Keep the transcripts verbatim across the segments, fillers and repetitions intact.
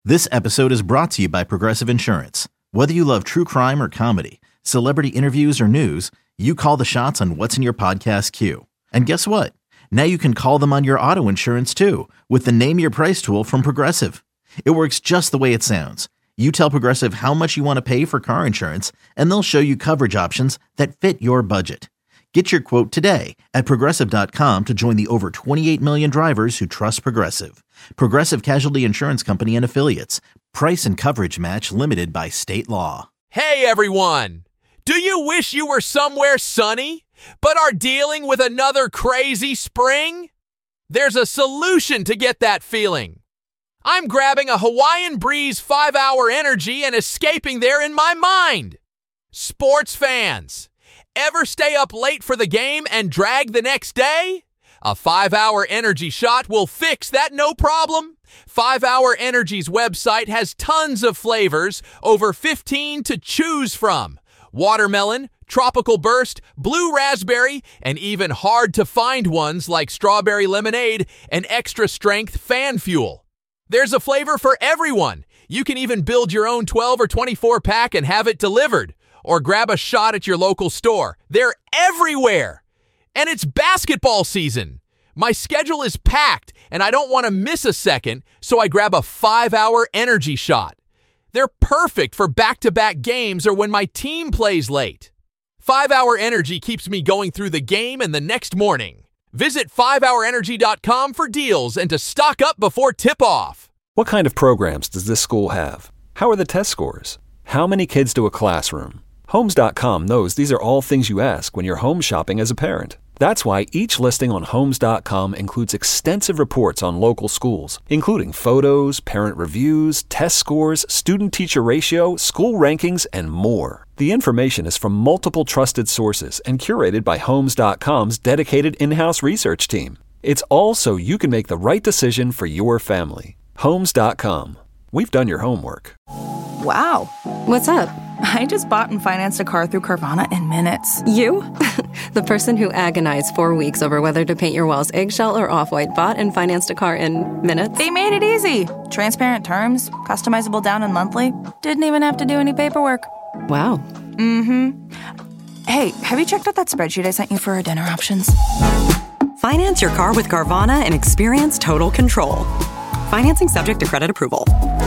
This episode is brought to you by Progressive Insurance. Whether you love true crime or comedy, celebrity interviews or news, you call the shots on what's in your podcast queue. And guess what? Now you can call them on your auto insurance too with the Name Your Price tool from Progressive. It works just the way it sounds. You tell Progressive how much you want to pay for car insurance, and they'll show you coverage options that fit your budget. Get your quote today at Progressive dot com to join the over twenty-eight million drivers who trust Progressive. Progressive Casualty Insurance Company and Affiliates. Price and coverage match limited by state law. Hey everyone! Do you wish you were somewhere sunny, but are dealing with another crazy spring? There's a solution to get that feeling. I'm grabbing a Hawaiian Breeze five hour Energy and escaping there in my mind. Sports fans, ever stay up late for the game and drag the next day? A five hour Energy shot will fix that no problem. five hour Energy's website has tons of flavors, over fifteen to choose from. Watermelon, tropical burst, blue raspberry, and even hard-to-find ones like strawberry lemonade and extra-strength fan fuel. There's a flavor for everyone. You can even build your own twelve or twenty-four pack and have it delivered. Or grab a shot at your local store. They're everywhere. And it's basketball season. My schedule is packed, and I don't want to miss a second, so I grab a five hour Energy shot. They're perfect for back-to-back games or when my team plays late. five hour Energy keeps me going through the game and the next morning. Visit five hour energy dot com for deals and to stock up before tip-off. What kind of programs does this school have? How are the test scores? How many kids do a classroom? Homes dot com knows these are all things you ask when you're home shopping as a parent. That's why each listing on Homes dot com includes extensive reports on local schools, including photos, parent reviews, test scores, student-teacher ratio, school rankings, and more. The information is from multiple trusted sources and curated by Homes dot com's dedicated in-house research team. It's all so you can make the right decision for your family. Homes dot com. We've done your homework. Wow. What's up? I just bought and financed a car through Carvana in minutes. You? The person who agonized four weeks over whether to paint your walls eggshell or off-white bought and financed a car in minutes? They made it easy. Transparent terms, customizable down and monthly. Didn't even have to do any paperwork. Wow. Mm-hmm. Hey, have you checked out that spreadsheet I sent you for our dinner options? Finance your car with Carvana and experience total control. Financing subject to credit approval.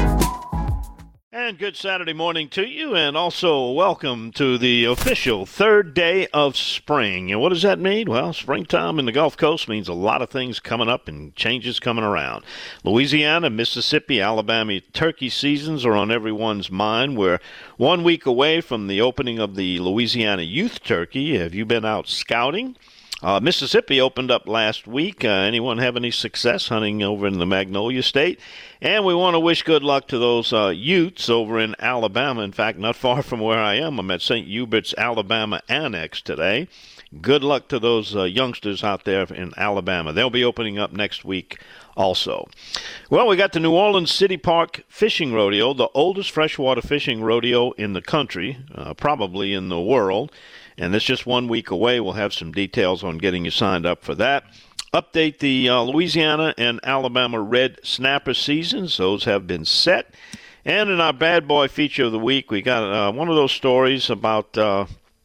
And good Saturday morning to you, and also welcome to the official third day of spring. And what does that mean? Well, springtime in the Gulf Coast means a lot of things coming up and changes coming around. Louisiana, Mississippi, Alabama turkey seasons are on everyone's mind. We're one week away from the opening of the Louisiana Youth Turkey. Have you been out scouting? Uh, Mississippi opened up last week. Uh, anyone have any success hunting over in the Magnolia State? And we want to wish good luck to those uh, Utes over in Alabama. In fact, not far from where I am. I'm at Saint Hubert's Alabama Annex today. Good luck to those uh, youngsters out there in Alabama. They'll be opening up next week also. Well, we got the New Orleans City Park Fishing Rodeo, the oldest freshwater fishing rodeo in the country, uh, probably in the world. And it's just one week away. We'll have some details on getting you signed up for that. Update the uh, Louisiana and Alabama red snapper seasons. Those have been set. And in our bad boy feature of the week, we got uh, one of those stories about, uh,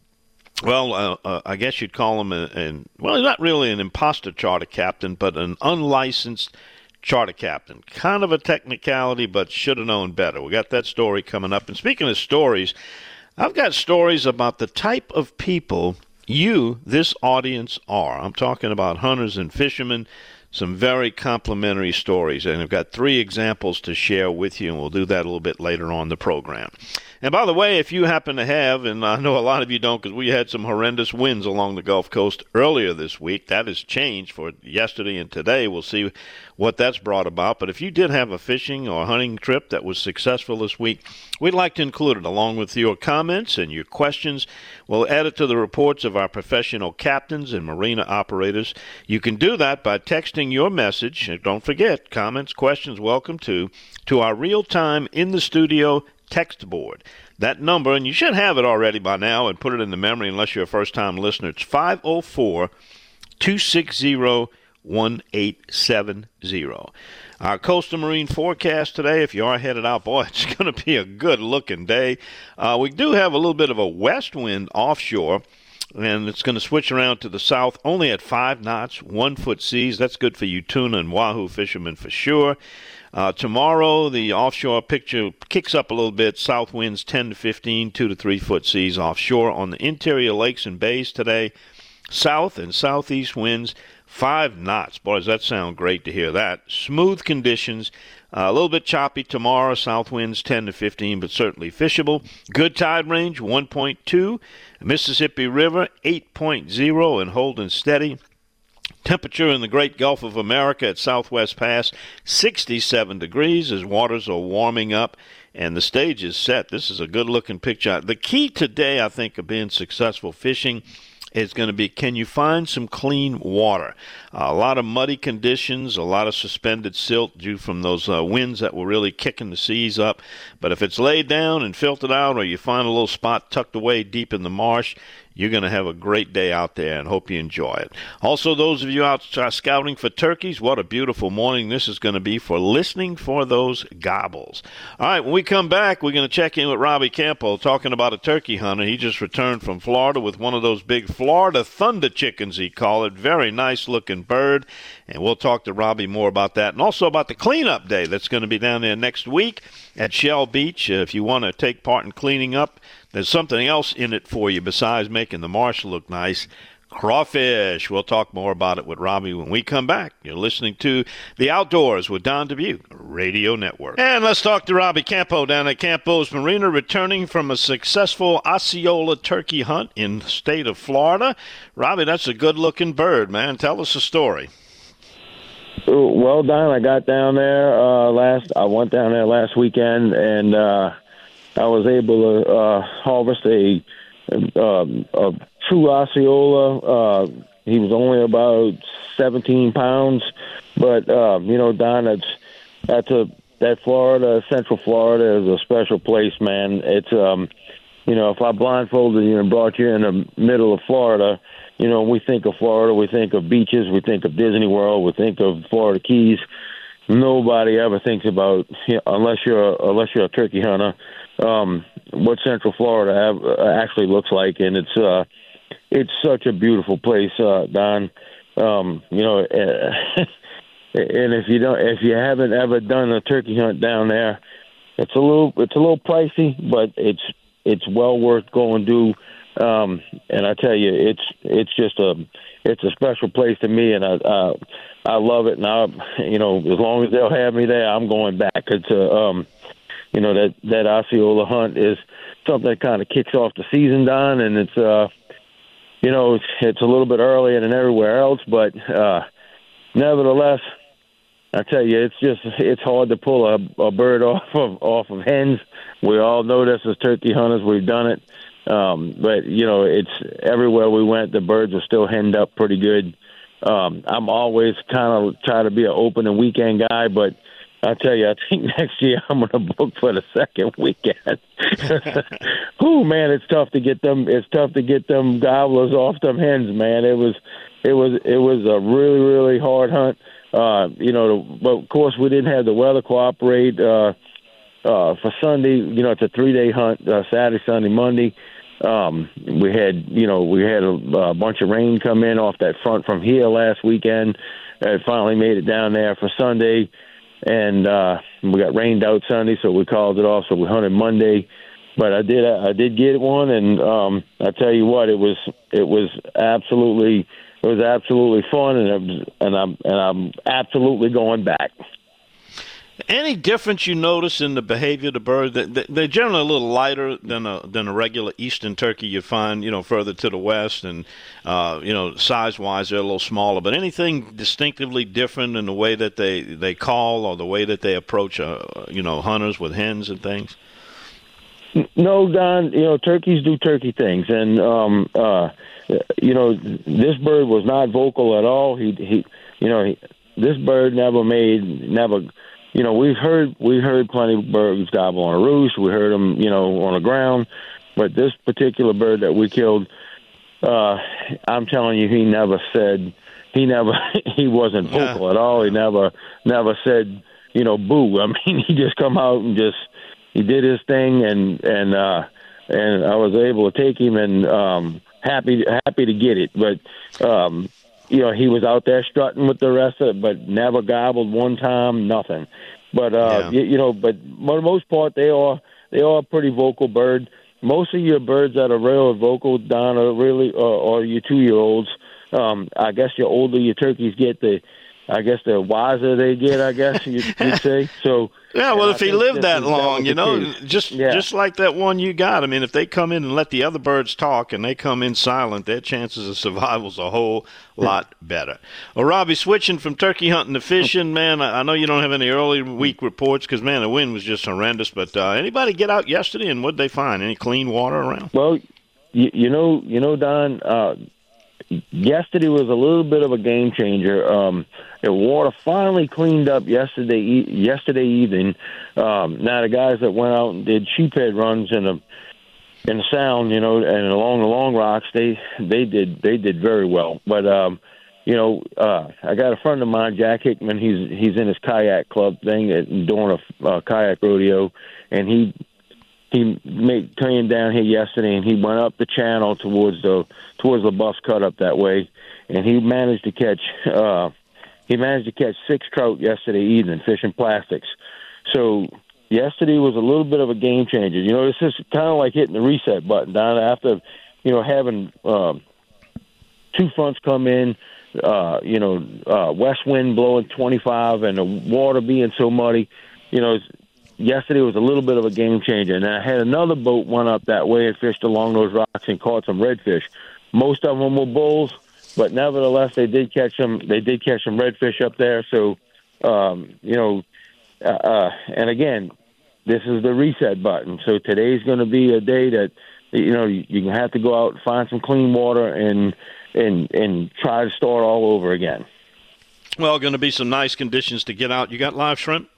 well, uh, uh, I guess you'd call him, a, an, well, not really an imposter charter captain, but an unlicensed charter captain. Kind of a technicality, but should have known better. We got that story coming up. And speaking of stories, I've got stories about the type of people you, this audience, are. I'm talking about hunters and fishermen, some very complimentary stories. And I've got three examples to share with you, and we'll do that a little bit later on the program. And by the way, if you happen to have, and I know a lot of you don't because we had some horrendous winds along the Gulf Coast earlier this week. That has changed for yesterday and today. We'll see what that's brought about. But if you did have a fishing or hunting trip that was successful this week, we'd like to include it along with your comments and your questions. We'll add it to the reports of our professional captains and marina operators. You can do that by texting your message. And don't forget, comments, questions, welcome to, to our real-time in-the-studio text board. That number, and you should have it already by now and put it in the memory unless you're a first-time listener. It's five oh four, two six zero, one eight seven zero. Our coastal marine forecast today, if you are headed out, boy, it's going to be a good-looking day. Uh, we do have a little bit of a west wind offshore, and it's going to switch around to the south only at five knots, one-foot seas. That's good for you tuna and wahoo fishermen for sure. Uh, tomorrow, the offshore picture kicks up a little bit. South winds ten to fifteen, two to three foot seas offshore. On the interior lakes and bays today, south and southeast winds, five knots. Boy, does that sound great to hear that. Smooth conditions. Uh, a little bit choppy tomorrow. South winds ten to fifteen, but certainly fishable. Good tide range, one point two. Mississippi River, eight point oh and holding steady. Temperature in the Great Gulf of America at Southwest Pass, sixty-seven degrees as waters are warming up and the stage is set. This is a good-looking picture. The key today, I think, of being successful fishing is going to be, can you find some clean water? Uh, a lot of muddy conditions, a lot of suspended silt due from those uh, winds that were really kicking the seas up. But if it's laid down and filtered out, or you find a little spot tucked away deep in the marsh, you're going to have a great day out there and hope you enjoy it. Also, those of you out uh, scouting for turkeys, what a beautiful morning this is going to be for listening for those gobbles. All right, when we come back, we're going to check in with Robbie Campo talking about a turkey hunter. He just returned from Florida with one of those big Florida Thunder chickens, he called it. Very nice-looking bird, and we'll talk to Robbie more about that, and also about the cleanup day that's going to be down there next week at Shell Beach. Uh, if you want to take part in cleaning up, there's something else in it for you besides making the marsh look nice. Crawfish. We'll talk more about it with Robbie when we come back. You're listening to The Outdoors with Don Dubuque Radio Network. And let's talk to Robbie Campo down at Campo's Marina, returning from a successful Osceola turkey hunt in the state of Florida. Robbie, that's a good-looking bird, man. Tell us a story. Well, Don, I got down there uh, last. I went down there last weekend, and uh, I was able to uh, harvest a, uh, a true Osceola. Uh, he was only about seventeen pounds, but uh, you know, Don, that's that's a that Florida, Central Florida, is a special place, man. It's um, you know, if I blindfolded you and brought you in the middle of Florida, you know, we think of Florida, we think of beaches, we think of Disney World, we think of Florida Keys. Nobody ever thinks about, you know, unless you're a, unless you're a turkey hunter, um, what Central Florida have, uh, actually looks like, and it's uh, it's such a beautiful place, uh, Don. Um, you know, uh, and if you don't, if you haven't ever done a turkey hunt down there, it's a little it's a little pricey, but it's it's well worth going to. Um, and I tell you, it's it's just a it's a special place to me, and I I, I love it. And I, you know, as long as they'll have me there, I'm going back. It's a um, you know, that that Osceola hunt is something that kind of kicks off the season, Don, and it's uh, you know, it's, it's a little bit earlier than everywhere else, but uh, nevertheless, I tell you, it's just it's hard to pull a, a bird off of off of hens. We all know this as turkey hunters. We've done it. Um, but, you know, it's everywhere we went, the birds are still henned up pretty good. Um, I'm always kind of try to be an open and weekend guy, but I tell you, I think next year I'm going to book for the second weekend. Oh, man, it's tough to get them. It's tough to get them gobblers off them hens, man. It was, it was, it was a really, really hard hunt. Uh, you know, but of course we didn't have the weather cooperate, uh, uh, for Sunday. You know, it's a three day hunt, uh, Saturday, Sunday, Monday. Um, we had, you know, we had a, a bunch of rain come in off that front from here last weekend. It finally made it down there for Sunday, and uh, we got rained out Sunday, so we called it off. So we hunted Monday, but I did, I did get one, and um, I tell you what, it was, it was absolutely, it was absolutely fun, and it was, and I'm, and I'm absolutely going back. Any difference you notice in the behavior of the bird? They're generally a little lighter than a than a regular eastern turkey you find, you know, further to the west, and uh, you know, size-wise they're a little smaller. But anything distinctively different in the way that they, they call or the way that they approach, uh, you know, hunters with hens and things? No, Don. You know, turkeys do turkey things, and um, uh, you know, this bird was not vocal at all. He he, you know, he, this bird never made never. You know, we've heard we heard plenty of birds gobble on a roost. We heard them, you know, on the ground. But this particular bird that we killed, uh, I'm telling you, he never said he never he wasn't vocal yeah. at all. He never never said, you know, boo. I mean, he just come out and just he did his thing, and and uh, and I was able to take him, and um, happy happy to get it. But um, you know, he was out there strutting with the rest of it, but never gobbled one time, nothing. But uh, yeah. you, you know, but for the most part, they are they are a pretty vocal bird. Most of your birds that are real vocal, Don, are really, uh, or your two-year-olds. Um, I guess the older your turkeys get, the, I guess the wiser they get. I guess you'd, you'd say. So yeah, well, if I he lived that long, that you know, case. just yeah. just like that one you got. I mean, if they come in and let the other birds talk, and they come in silent, their chances of survival's a whole lot better. Well, Robbie, switching from turkey hunting to fishing, man, I, I know you don't have any early week reports because, man, the wind was just horrendous. But uh, anybody get out yesterday, and what'd they find? Any clean water around? Well, you, you know, you know, Don. Uh, Yesterday was a little bit of a game changer. Um, the water finally cleaned up yesterday. Yesterday evening. Um, now the guys that went out and did sheephead runs in the in the Sound, you know, and along the Long Rocks, they they did they did very well. But um, you know, uh, I got a friend of mine, Jack Hickman. He's he's in his kayak club thing and doing a uh, kayak rodeo, and he. He made came down here yesterday, and he went up the channel towards the towards the bus cut up that way, and he managed to catch uh, he managed to catch six trout yesterday evening fishing plastics. So yesterday was a little bit of a game changer. You know, this is kind of like hitting the reset button down after you know having um, two fronts come in, uh, you know, uh, west wind blowing twenty-five, and the water being so muddy. You know. It's, Yesterday was a little bit of a game changer, and I had another boat went up that way and fished along those rocks and caught some redfish. Most of them were bulls, but nevertheless, they did catch them. They did catch some redfish up there. So, um, you know, uh, uh, and again, this is the reset button. So today's going to be a day that you know you, you have to go out and find some clean water and and and try to start all over again. Well, going to be some nice conditions to get out. You got live shrimp?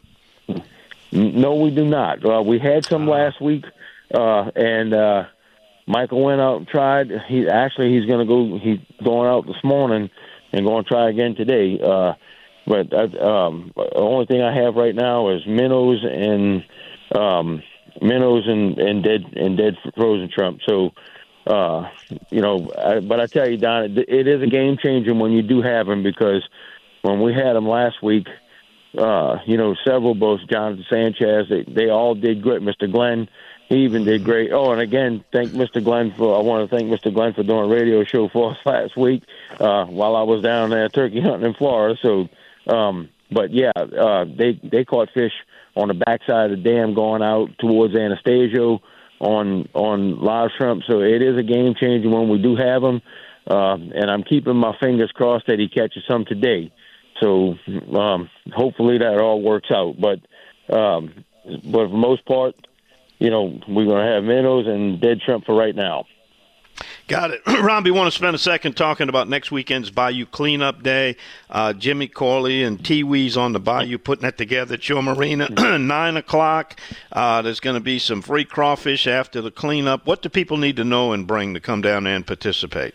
No, we do not. Uh, we had some last week, uh, and uh, Michael went out and tried. He actually he's going to go. He's going out this morning and going to try again today. Uh, but uh, um, the only thing I have right now is minnows and um, minnows and, and dead and dead frozen shrimp. So, uh, you know, I, but I tell you, Don, it, it is a game changer when you do have them, because when we had them last week. Uh, you know, several boats, Jonathan Sanchez, they, they all did great. Mister Glenn, he even did great. Oh, and again, thank Mister Glenn for, I want to thank Mister Glenn for doing a radio show for us last week uh, while I was down there turkey hunting in Florida. So, um, but yeah, uh, they, they caught fish on the backside of the dam going out towards Anastasio on, on live shrimp. So it is a game changer when we do have them. Uh, and I'm keeping my fingers crossed that he catches some today. So um, hopefully that all works out. But um, but for the most part, you know, we're going to have minnows and dead shrimp for right now. Got it. Robbie, want to spend a second talking about next weekend's Bayou Cleanup Day. Uh, Jimmy Corley and T-Wee's on the Bayou putting that together at your marina. nine o'clock. Uh, there's going to be some free crawfish after the cleanup. What do people need to know and bring to come down there and participate?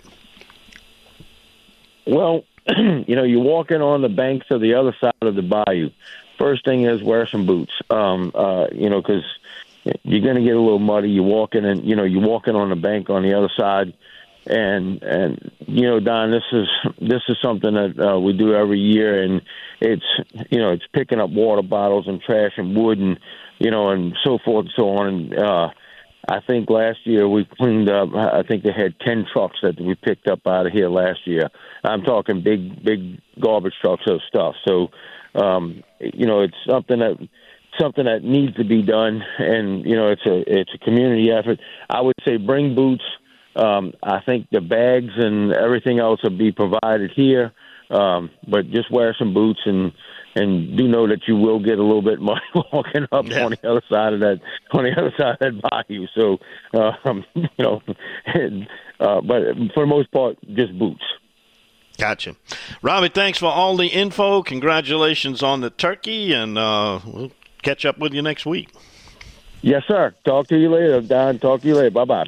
Well, you know, you're walking on the banks of the other side of the bayou. First thing is wear some boots, um, uh, you know, because you're going to get a little muddy. You're walking and, you know, you're walking on the bank on the other side. And, and you know, Don, this is this is something that uh, we do every year. And it's, you know, it's picking up water bottles and trash and wood and, you know, and so forth and so on. And uh, I think last year we cleaned up, I think they had ten trucks that we picked up out of here last year. I'm talking big, big garbage trucks of stuff. So, um, you know, it's something that something that needs to be done, and you know, it's a it's a community effort. I would say bring boots. Um, I think the bags and everything else will be provided here, um, but just wear some boots and and do know that you will get a little bit muddy walking up yeah. on the other side of that on the other side of that bayou. So, um, you know, and, uh, but for the most part, just boots. Gotcha. Robbie, thanks for all the info. Congratulations on the turkey, and uh, we'll catch up with you next week. Yes, sir. Talk to you later, Don. Talk to you later. Bye-bye.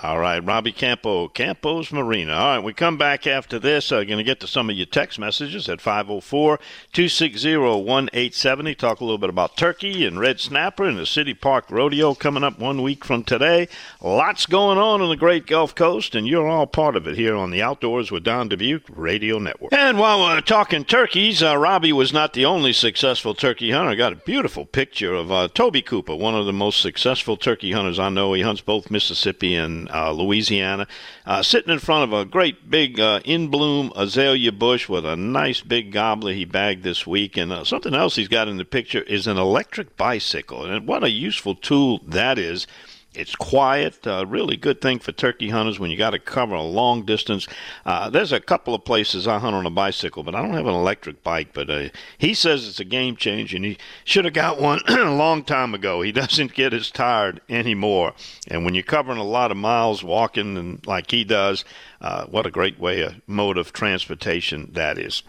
All right, Robbie Campo, Campo's Marina. All right, we come back after this. I'm uh, going to get to some of your text messages at five oh four, two six zero, one eight seven zero. Talk a little bit about turkey and red snapper and the City Park Rodeo coming up one week from today. Lots going on on the great Gulf Coast, and you're all part of it here on the Outdoors with Don Dubuque Radio Network. And while we're talking turkeys, uh, Robbie was not the only successful turkey hunter. I got a beautiful picture of uh, Toby Cooper, one of the most successful turkey hunters I know. He hunts both Mississippi and Uh, Louisiana, uh, sitting in front of a great big uh, in-bloom azalea bush with a nice big gobbler he bagged this week. And uh, something else he's got in the picture is an electric bicycle. And what a useful tool that is. It's quiet, uh, really good thing for turkey hunters when you got to cover a long distance. Uh, there's a couple of places I hunt on a bicycle, but I don't have an electric bike. But uh, he says it's a game changer, and he should have got one a long time ago. He doesn't get as tired anymore. And when you're covering a lot of miles walking and like he does, uh, what a great way, a mode of transportation that is.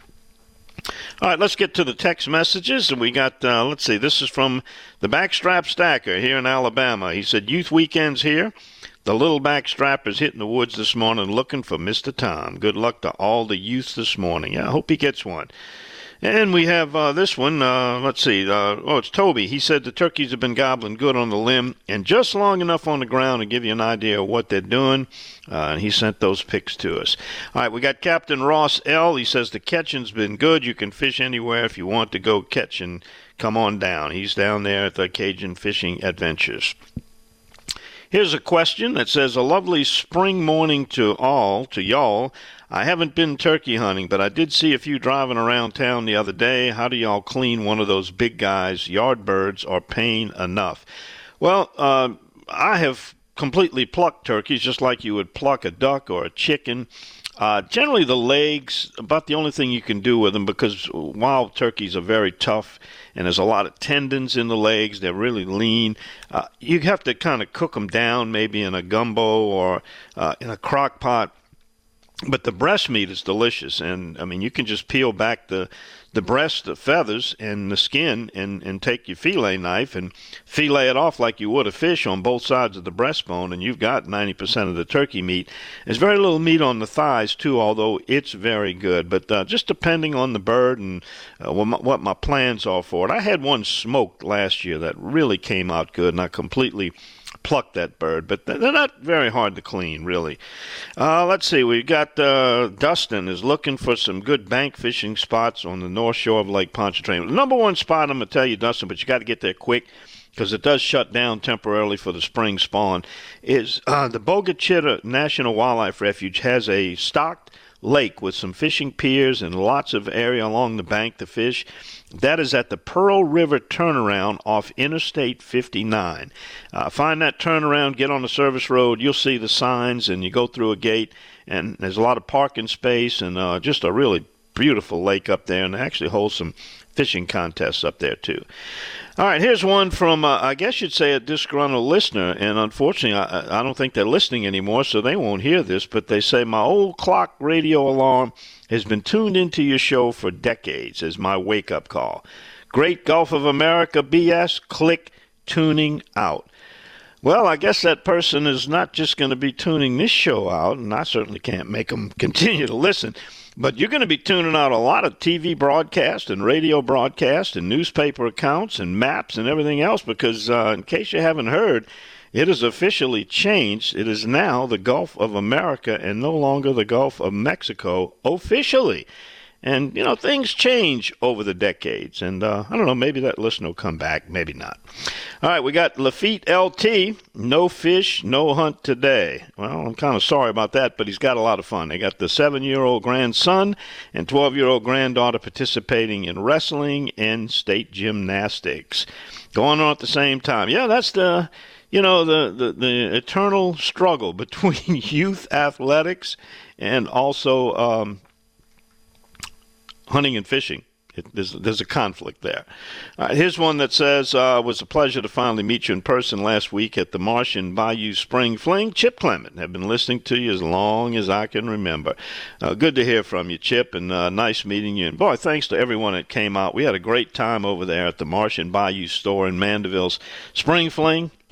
All right, let's get to the text messages. And we got, uh, let's see, this is from the Backstrap Stacker here in Alabama. He said, Youth Weekend's here. The little backstrapper's hitting the woods this morning looking for Mister Tom. Good luck to all the youths this morning. Yeah, I hope he gets one. And we have uh, this one, uh, let's see, uh, oh, it's Toby. He said the turkeys have been gobbling good on the limb and just long enough on the ground to give you an idea of what they're doing. Uh, and he sent those pics to us. All right, we got Captain Ross L. He says the catching's been good. You can fish anywhere if you want to go catch and come on down. He's down there at the Cajun Fishing Adventures. Here's a question that says, a lovely spring morning to all, to y'all. I haven't been turkey hunting, but I did see a few driving around town the other day. How do y'all clean one of those big guys? Yard birds are pain enough. Well, uh, I have completely plucked turkeys just like you would pluck a duck or a chicken. Uh, generally, the legs, about the only thing you can do with them, because wild turkeys are very tough and there's a lot of tendons in the legs. They're really lean. Uh, you have to kind of cook them down maybe in a gumbo or uh, in a crock pot. But the breast meat is delicious, and I mean you can just peel back the the breast, the feathers, and the skin, and, and take your fillet knife and fillet it off like you would a fish on both sides of the breastbone, and you've got ninety percent of the turkey meat. There's very little meat on the thighs too, although it's very good. But uh, just depending on the bird and uh, what, my, what my plans are for it. I had one smoked last year that really came out good, and I completely pluck that bird, but they're not very hard to clean, really. Uh, let's see, we got uh, Dustin is looking for some good bank fishing spots on the north shore of Lake Pontchartrain. The number one spot, I'm going to tell you, Dustin, but you got to get there quick because it does shut down temporarily for the spring spawn, is uh, the Bogue Chitto National Wildlife Refuge has a stocked lake with some fishing piers and lots of area along the bank to fish. That is at the Pearl River Turnaround off Interstate fifty-nine. Uh, find that turnaround, get on the service road, you'll see the signs, and you go through a gate, and there's a lot of parking space, and uh, just a really beautiful lake up there, and they actually hold some fishing contests up there too. All right, here's one from, uh, I guess you'd say, a disgruntled listener, and unfortunately, I, I don't think they're listening anymore, so they won't hear this, but they say, my old clock radio alarm has been tuned into your show for decades as my wake-up call. Great Gulf of America B S, click tuning out. Well, I guess that person is not just going to be tuning this show out, and I certainly can't make them continue to listen, but you're going to be tuning out a lot of T V broadcasts and radio broadcasts and newspaper accounts and maps and everything else because, uh, in case you haven't heard, it is officially changed. It is now the Gulf of America and no longer the Gulf of Mexico officially. And, you know, things change over the decades. And, uh, I don't know, maybe that listener will come back, maybe not. All right, we got Lafitte L T, no fish, no hunt today. Well, I'm kind of sorry about that, but he's got a lot of fun. They got the seven-year-old grandson and twelve-year-old granddaughter participating in wrestling and state gymnastics. Going on at the same time. Yeah, that's the... You know, the, the, the eternal struggle between youth athletics and also um, hunting and fishing. It, there's, there's a conflict there. All right, here's one that says, uh, it was a pleasure to finally meet you in person last week at the Martian Bayou Spring Fling. Chip Clement, have been listening to you as long as I can remember. Uh, good to hear from you, Chip, and uh, nice meeting you. And, boy, thanks to everyone that came out. We had a great time over there at the Martian Bayou store in Mandeville's Spring Fling.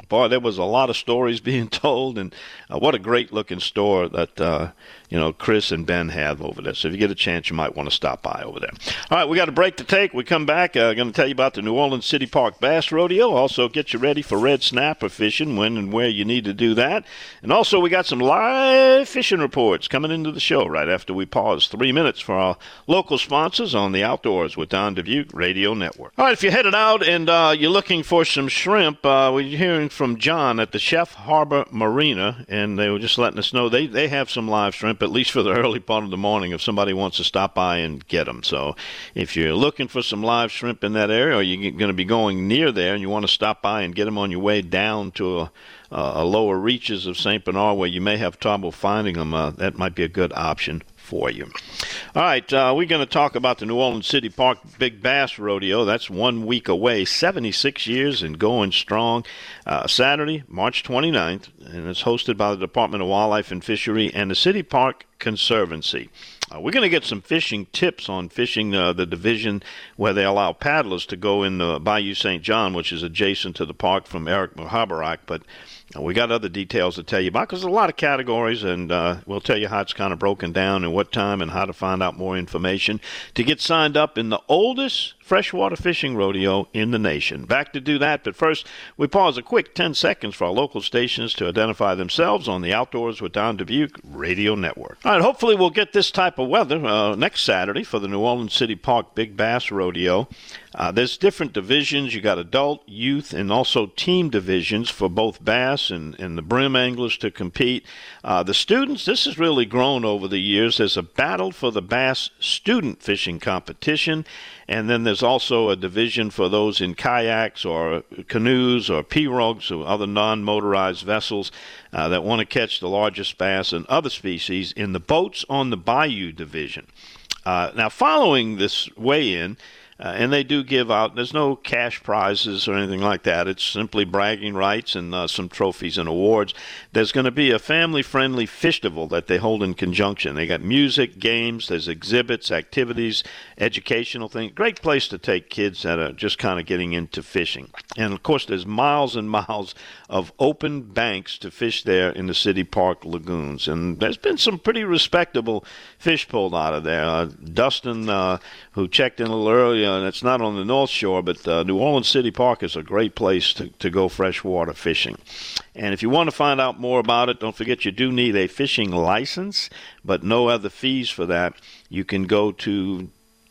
boy, there was a lot of stories being told, and uh, what a great-looking store that, uh, you know, Chris and Ben have over there. So if you get a chance, you might want to stop by over there. All right, we got a break to take. We come back. I'm uh, going to tell you about the New Orleans City Park Bass Rodeo. Also get you ready for red snapper fishing, when and where you need to do that. And also we got some live fishing reports coming into the show right after we pause three minutes for our local sponsors on the Outdoors with Don Dubuque Radio Network. All right, if you're headed out and uh, you're looking for some shrimp, uh, we're hearing from John at the Chef Harbor Marina, and they were just letting us know they, they have some live shrimp, at least for the early part of the morning, if somebody wants to stop by and get them. So if you're looking for some live shrimp in that area, or you're going to be going near there and you want to stop by and get them on your way down to a Uh, lower reaches of Saint Bernard where you may have trouble finding them, uh, that might be a good option for you. All right, uh, we're going to talk about the New Orleans City Park Big Bass Rodeo. That's one week away, seventy-six years and going strong. Uh, Saturday, March twenty-ninth, and it's hosted by the Department of Wildlife and Fishery and the City Park Conservancy. Uh, we're going to get some fishing tips on fishing uh, the division where they allow paddlers to go in the Bayou Saint John, which is adjacent to the park, from Eric Muhabarak. But uh, we got other details to tell you about, because there's a lot of categories, and uh, we'll tell you how it's kind of broken down and what time and how to find out more information to get signed up in the oldest freshwater fishing rodeo in the nation. Back to do that, but first we pause a quick ten seconds for our local stations to identify themselves on the Outdoors with Don Dubuque Radio Network. All right, hopefully we'll get this type of weather uh, next Saturday for the New Orleans City Park Big Bass Rodeo. Uh, there's different divisions. You got adult, youth, and also team divisions for both bass and, and the brim anglers to compete. Uh, the students, this has really grown over the years. There's a battle for the bass student fishing competition, and then there's also a division for those in kayaks or canoes or pirogues or other non-motorized vessels uh, that want to catch the largest bass and other species in the boats on the bayou division. Uh, now, following this weigh-in, Uh, and they do give out, there's no cash prizes or anything like that. It's simply bragging rights and uh, some trophies and awards. There's going to be a family-friendly festival that they hold in conjunction. They got music, games, there's exhibits, activities, educational things. Great place to take kids that are just kind of getting into fishing. And, of course, there's miles and miles of open banks to fish there in the City Park lagoons. And there's been some pretty respectable fish pulled out of there. Uh, Dustin, uh, who checked in a little earlier, and it's not on the North Shore, but uh, New Orleans City Park is a great place to, to go freshwater fishing. And if you want to find out more about it, don't forget you do need a fishing license, but no other fees for that. You can go to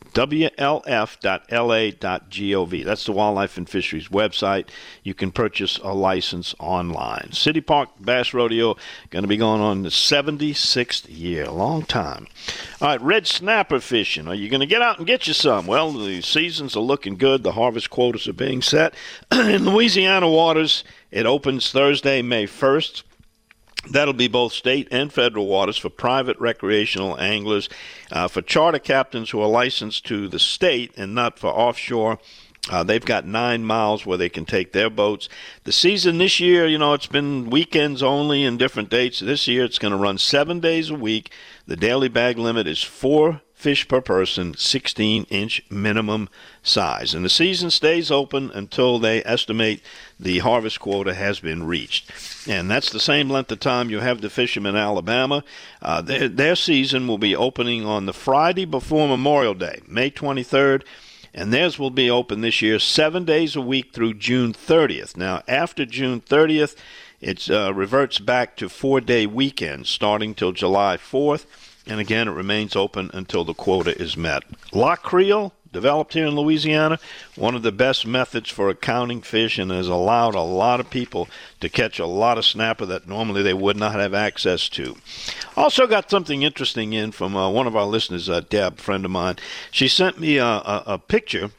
W L F dot L A dot gov. That's the Wildlife and Fisheries website. You can purchase a license online. City Park Bass Rodeo going to be going on the seventy-sixth year. Long time. All right, red snapper fishing. Are you going to get out and get you some? Well, the seasons are looking good. The harvest quotas are being set. In Louisiana waters, it opens Thursday, May first. That'll be both state and federal waters for private recreational anglers. Uh, for charter captains who are licensed to the state and not for offshore, uh, they've got nine miles where they can take their boats. The season this year, you know, it's been weekends only and different dates. This year it's going to run seven days a week. The daily bag limit is four fish per person, sixteen inch minimum size. And the season stays open until they estimate the harvest quota has been reached. And that's the same length of time you have to fish them in Alabama. Uh, their, their season will be opening on the Friday before Memorial Day, May twenty-third. And theirs will be open this year seven days a week through June thirtieth. Now, after June thirtieth, it uh, reverts back to four-day weekends starting till July fourth. And again, it remains open until the quota is met. La Creole, developed here in Louisiana, one of the best methods for accounting fish, and has allowed a lot of people to catch a lot of snapper that normally they would not have access to. Also got something interesting in from uh, one of our listeners, uh, Deb, a friend of mine. She sent me a, a, a picture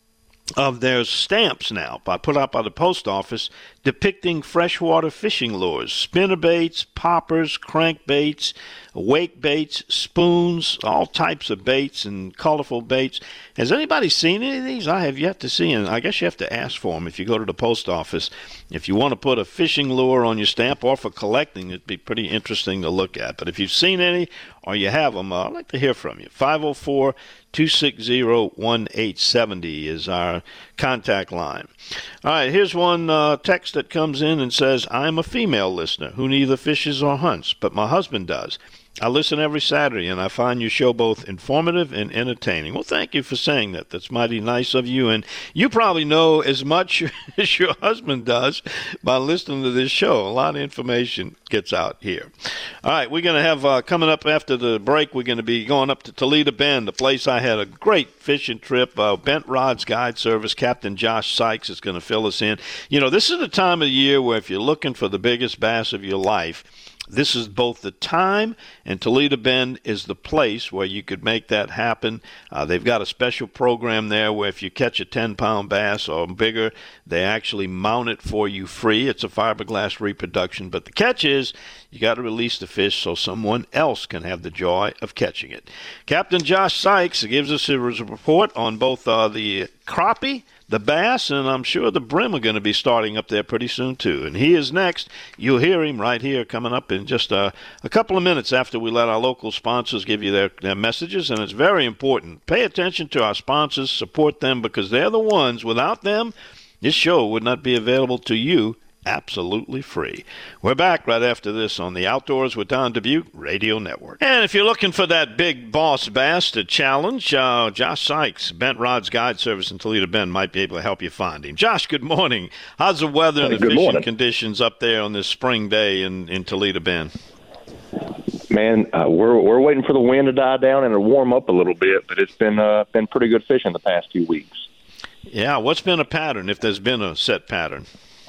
of their stamps now, by put out by the post office, depicting freshwater fishing lures, spinnerbaits, poppers, crankbaits, wake baits, spoons, all types of baits and colorful baits. Has anybody seen any of these? I have yet to see, and I guess you have to ask for them if you go to the post office. If you want to put a fishing lure on your stamp or for collecting, it'd be pretty interesting to look at. But if you've seen any or you have them, uh, I'd like to hear from you. five oh four, two six zero, one eight seven zero is our contact line. All right, here's one uh, text that comes in and says, I'm a female listener who neither fishes or hunts, but my husband does. I listen every Saturday, and I find your show both informative and entertaining. Well, thank you for saying that. That's mighty nice of you. And you probably know as much as your husband does by listening to this show. A lot of information gets out here. All right, we're going to have, uh, coming up after the break, we're going to be going up to Toledo Bend, a place I had a great fishing trip. Uh, Bent Rods Guide Service, Captain Josh Sykes is going to fill us in. You know, this is the time of the year where if you're looking for the biggest bass of your life, this is both the time, and Toledo Bend is the place where you could make that happen. Uh, they've got a special program there where if you catch a ten-pound bass or bigger, they actually mount it for you free. It's a fiberglass reproduction, but the catch is you got to release the fish so someone else can have the joy of catching it. Captain Josh Sykes gives us a report on both uh, the crappie, the bass, and I'm sure the brim are going to be starting up there pretty soon, too. And he is next. You'll hear him right here coming up in just a, a couple of minutes after we let our local sponsors give you their, their messages. And it's very important. Pay attention to our sponsors. Support them because they're the ones. Without them, this show would not be available to you absolutely free. We're back right after this on the Outdoors with Don Dubuque Radio Network. And if you're looking for that big boss bass to challenge, uh, Josh Sykes, Bent Rods Guide Service in Toledo Bend, might be able to help you find him. Josh, good morning. How's the weather and the fishing morning. conditions up there on this spring day in, in Toledo Bend? Man, uh, we're we're waiting for the wind to die down and to warm up a little bit, but it's been uh, been pretty good fishing the past few weeks. Yeah, what's been a pattern, if there's been a set pattern?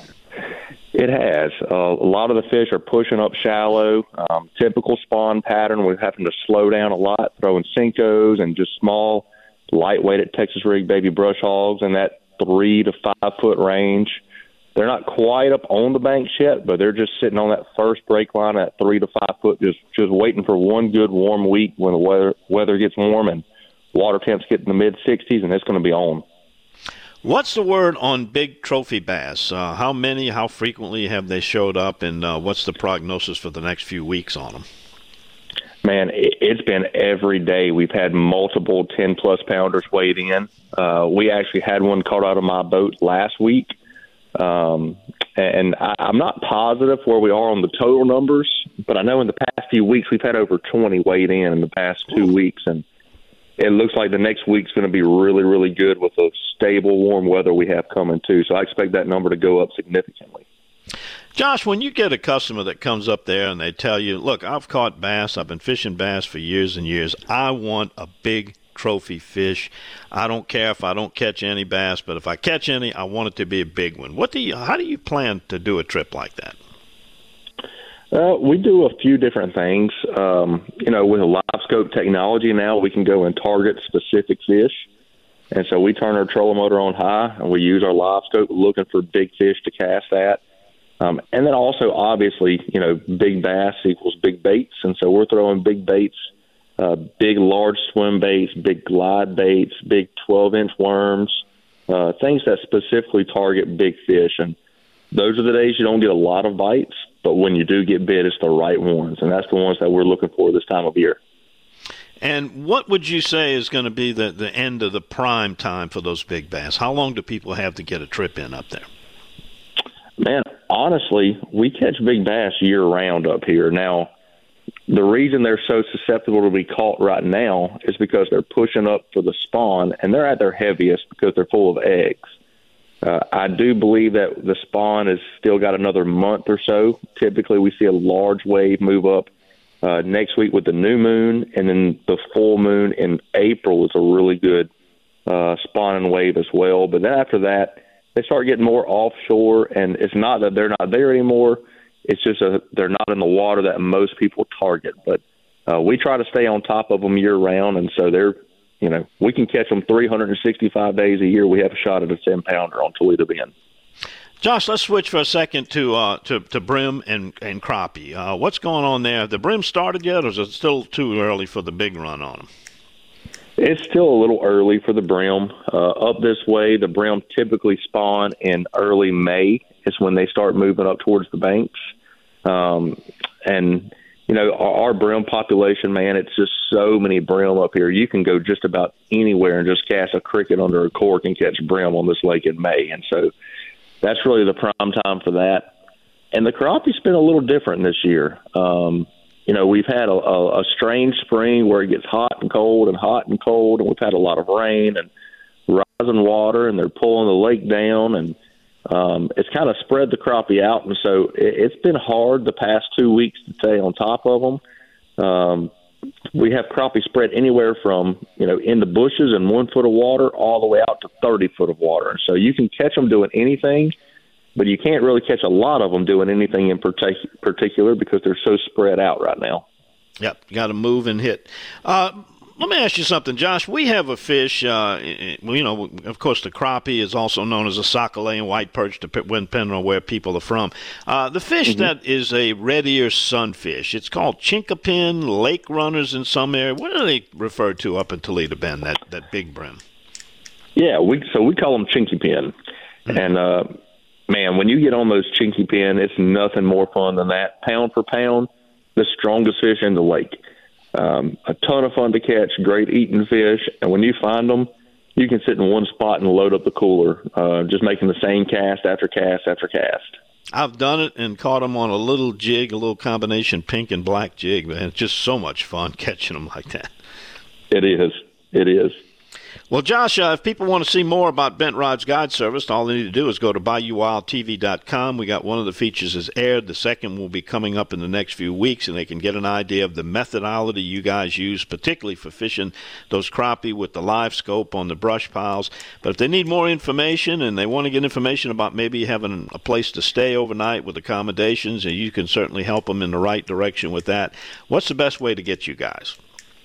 It has. Uh, a lot of the fish are pushing up shallow. Um, typical spawn pattern, we're having to slow down a lot, throwing Cincos and just small, lightweighted Texas rig baby brush hogs in that three to five foot range. They're not quite up on the banks yet, but they're just sitting on that first break line at three to five foot, just just waiting for one good warm week when the weather weather gets warm and water temps get in the mid sixties, and it's going to be on. What's the word on big trophy bass? Uh, how many, how frequently have they showed up, and uh, what's the prognosis for the next few weeks on them? Man, it's been every day. We've had multiple ten-plus pounders weighed in. Uh, we actually had one caught out of my boat last week, um, and I, I'm not positive where we are on the total numbers, but I know in the past few weeks we've had over twenty weighed in in the past two Ooh. weeks, and it looks like the next week's going to be really, really good with the stable, warm weather we have coming, too. So I expect that number to go up significantly. Josh, when you get a customer that comes up there and they tell you, look, I've caught bass, I've been fishing bass for years and years, I want a big trophy fish. I don't care if I don't catch any bass, but if I catch any, I want it to be a big one. What do you? How do you plan to do a trip like that? Uh, we do a few different things. Um, you know, with a live scope technology now, we can go and target specific fish. And so we turn our trolling motor on high, and we use our live scope looking for big fish to cast at. Um, and then also, obviously, you know, big bass equals big baits. And so we're throwing big baits, uh, big, large swim baits, big glide baits, big twelve-inch worms, uh, things that specifically target big fish. And those are the days you don't get a lot of bites. But when you do get bit, it's the right ones, and that's the ones that we're looking for this time of year. And what would you say is going to be the, the end of the prime time for those big bass? How long do people have to get a trip in up there? Man, honestly, we catch big bass year-round up here. Now, the reason they're so susceptible to be caught right now is because they're pushing up for the spawn, and they're at their heaviest because they're full of eggs. Uh, I do believe that the spawn has still got another month or so. Typically, we see a large wave move up uh, next week with the new moon, and then the full moon in April is a really good uh, spawning wave as well. But then after that, they start getting more offshore, and it's not that they're not there anymore. It's just a, they're not in the water that most people target. But uh, we try to stay on top of them year-round, and so they're You know, we can catch them three hundred sixty-five days a year. We have a shot at a ten-pounder on Toledo Bend. Josh, let's switch for a second to uh, to, to brim and, and crappie. Uh, what's going on there? Have the brim started yet, or is it still too early for the big run on them? It's still a little early for the brim. Uh, up this way, the brim typically spawn in early May. It's when they start moving up towards the banks. Um, and you know, our, our brim population, man, it's just so many brim up here. You can go just about anywhere and just cast a cricket under a cork and catch brim on this lake in May. And so that's really the prime time for that. And the crappie's been a little different this year. Um, you know, we've had a, a, a strange spring where it gets hot and cold and hot and cold, and we've had a lot of rain and rising water, and they're pulling the lake down, and um, it's kind of spread the crappie out. And so it, it's been hard the past two weeks to stay on top of them. Um, we have crappie spread anywhere from, you know, in the bushes and one foot of water all the way out to thirty foot of water. So you can catch them doing anything, but you can't really catch a lot of them doing anything in partic- particular because they're so spread out right now. Yep, got to move and hit. Uh, let me ask you something, Josh. We have a fish, uh, you know, of course, the crappie is also known as a sockeye and white perch, depending on where people are from. Uh, the fish mm-hmm. that is a red ear sunfish, it's called chinkapin, lake runners in some area. What are they referred to up in Toledo Bend, that, that big brim? Yeah, we so we call them chinkapin. Mm-hmm. And, uh, man, when you get on those chinkapin, it's nothing more fun than that. Pound for pound, the strongest fish in the lake. Um, a ton of fun to catch, great eating fish. And when you find them, you can sit in one spot and load up the cooler, uh, just making the same cast after cast after cast. I've done it and caught them on a little jig, a little combination pink and black jig, man. It's just so much fun catching them like that. It is. It is. Well, Josh, uh, if people want to see more about Bent Rod's Guide Service, all they need to do is go to bayou wild t v dot com. We got one of the features is aired. The second will be coming up in the next few weeks, and they can get an idea of the methodology you guys use, particularly for fishing those crappie with the live scope on the brush piles. But if they need more information and they want to get information about maybe having a place to stay overnight with accommodations, and you can certainly help them in the right direction with that, what's the best way to get you guys?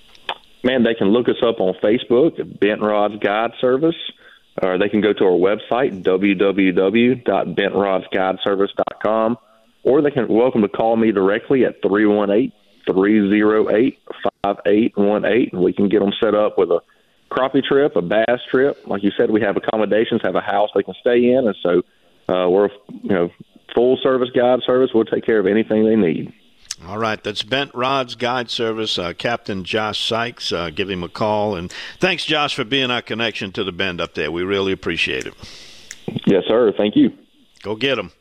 Man, they can look us up on Facebook at Bent Rod's Guide Service, or they can go to our website, w w w dot bent rods guide service dot com, or they can welcome to call me directly at three one eight, three oh eight, five eight one eight, and we can get them set up with a crappie trip, a bass trip. Like you said, we have accommodations, have a house they can stay in, and so uh, we're, you know, full-service guide service. We'll take care of anything they need. All right, that's Bent Rod's Guide Service, uh, Captain Josh Sykes. Uh, give him a call. And thanks, Josh, for being our connection to the Bend up there. We really appreciate it. Yes, sir. Thank you. Go get him.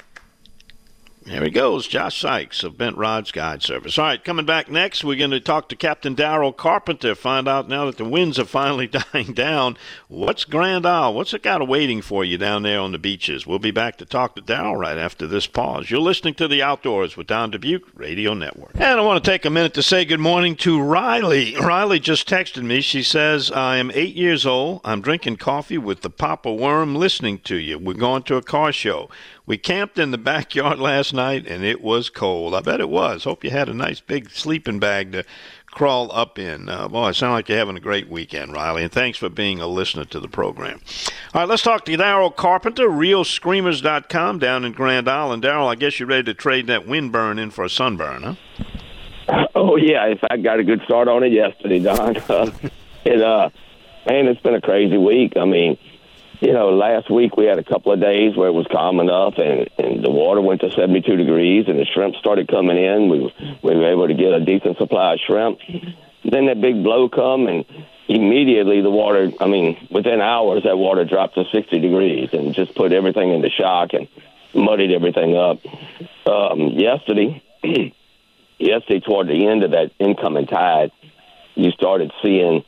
There he goes, Josh Sykes of Bent Rod's Guide Service. All right, coming back next, we're going to talk to Captain Darrell Carpenter, find out now that the winds are finally dying down. What's Grand Isle? What's it got waiting for you down there on the beaches? We'll be back to talk to Darrell right after this pause. You're listening to The Outdoors with Don Dubuque Radio Network. And I want to take a minute to say good morning to Riley. Riley just texted me. She says, I am eight years old. I'm drinking coffee with the Papa Worm listening to you. We're going to a car show. We camped in the backyard last night, and it was cold. I bet it was. Hope you had a nice big sleeping bag to crawl up in. Uh, boy, it sounds like you're having a great weekend, Riley, and thanks for being a listener to the program. All right, let's talk to Darrell Carpenter, real screamers dot com down in Grand Isle. And, Darrell, I guess you're ready to trade that windburn in for a sunburn, huh? Oh, yeah. In fact, got a good start on it yesterday, Don. Uh, it, uh, man, it's been a crazy week. I mean, you know, last week we had a couple of days where it was calm enough, and, and the water went to seventy-two degrees, and the shrimp started coming in. We, we were able to get a decent supply of shrimp. Then that big blow come, and immediately the water, I mean, within hours, that water dropped to sixty degrees and just put everything into shock and muddied everything up. Um, yesterday, yesterday, toward the end of that incoming tide, you started seeing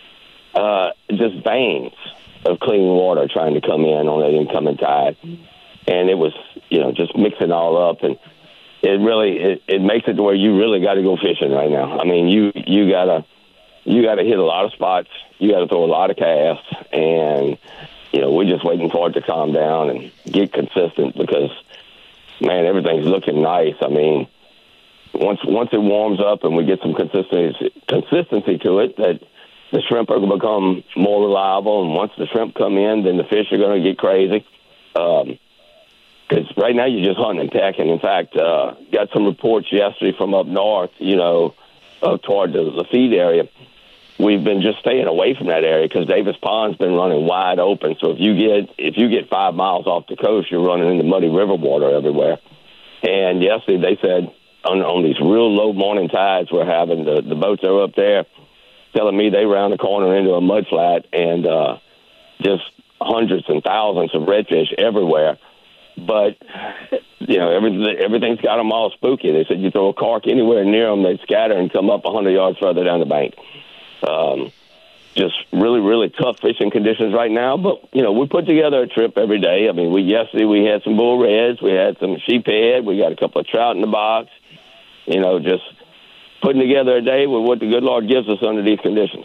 uh, just veins of clean water trying to come in on that incoming tide. And it was, you know, just mixing all up. And it really, it, it makes it to where you really got to go fishing right now. I mean, you, you gotta, you gotta hit a lot of spots. You gotta throw a lot of casts. And, you know, we're just waiting for it to calm down and get consistent because, man, everything's looking nice. I mean, once, once it warms up and we get some consistency, consistency to it, that the shrimp are going to become more reliable, and once the shrimp come in, then the fish are going to get crazy. Because um, right now you're just hunting and tacking. In fact, uh, got some reports yesterday from up north, you know, up toward the Lafitte area. We've been just staying away from that area because Davis Pond's been running wide open. So if you get if you get five miles off the coast, you're running into muddy river water everywhere. And yesterday they said on, on these real low morning tides we're having. The, the boats are up there telling me they round the corner into a mud flat, and uh, just hundreds and thousands of redfish everywhere. But, you know, everything, everything's got them all spooky. They said you throw a cork anywhere near them, they scatter and come up one hundred yards further down the bank. Um, just really, really tough fishing conditions right now. But, you know, we put together a trip every day. I mean, we yesterday we had some bull reds, we had some sheephead, we got a couple of trout in the box. You know, just putting together a day with what the good Lord gives us under these conditions.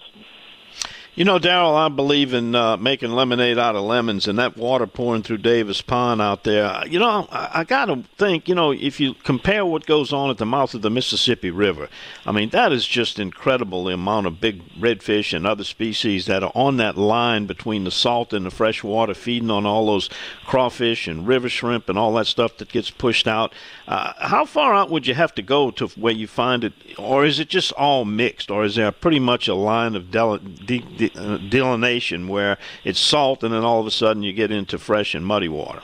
You know, Darrell, I believe in uh, making lemonade out of lemons, and that water pouring through Davis Pond out there. You know, I, I got to think, you know, if you compare what goes on at the mouth of the Mississippi River, I mean, that is just incredible, the amount of big redfish and other species that are on that line between the salt and the fresh water, feeding on all those crawfish and river shrimp and all that stuff that gets pushed out. Uh, how far out would you have to go to where you find it, or is it just all mixed, or is there pretty much a line of del- de- de- uh, delineation where it's salt and then all of a sudden you get into fresh and muddy water?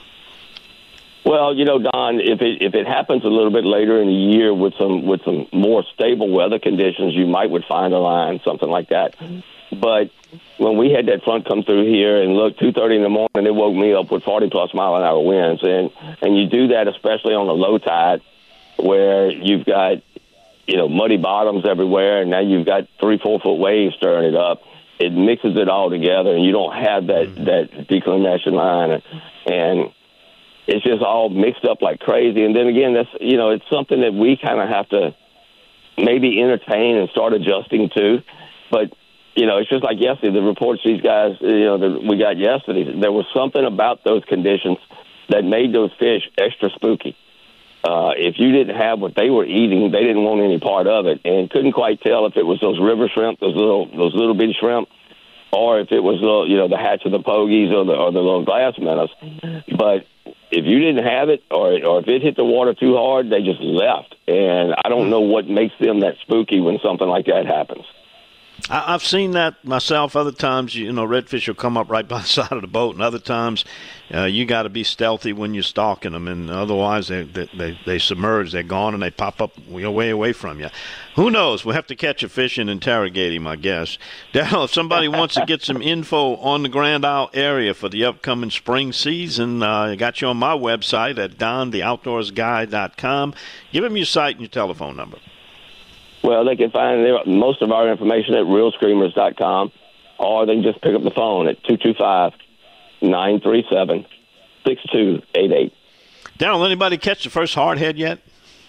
Well, you know, Don, if it if it happens a little bit later in the year with some with some more stable weather conditions, you might would find a line, something like that. But when we had that front come through here and look, two thirty in the morning, it woke me up with forty plus mile an hour winds, and and you do that especially on a low tide where you've got, you know, muddy bottoms everywhere, and now you've got three four foot waves stirring it up. It mixes it all together, and you don't have that that declination line, and, and it's just all mixed up like crazy. And then again, that's, you know, it's something that we kind of have to maybe entertain and start adjusting to. But, you know, it's just like yesterday, the reports these guys, you know, that we got yesterday, there was something about those conditions that made those fish extra spooky. Uh, if you didn't have what they were eating, they didn't want any part of it, and couldn't quite tell if it was those river shrimp, those little those little bitty shrimp, or if it was, little, you know, the hatch of the pogies or the or the little glass minnows. But if you didn't have it, or or if it hit the water too hard, they just left. And I don't know what makes them that spooky when something like that happens. I've seen that myself. Other times, you know, redfish will come up right by the side of the boat, and other times, uh, you got to be stealthy when you're stalking them, and otherwise they, they they they submerge, they're gone, and they pop up way away from you. Who knows? We'll have to catch a fish and interrogate him, I guess. Darrell, if somebody wants to get some info on the Grand Isle area for the upcoming spring season, uh, I got you on my website at don the outdoors guy dot com. Give them your site and your telephone number. Well, they can find most of our information at real screamers dot com, or they can just pick up the phone at two two five, nine three seven, six two eight eight. Darrell, anybody catch the first hardhead yet?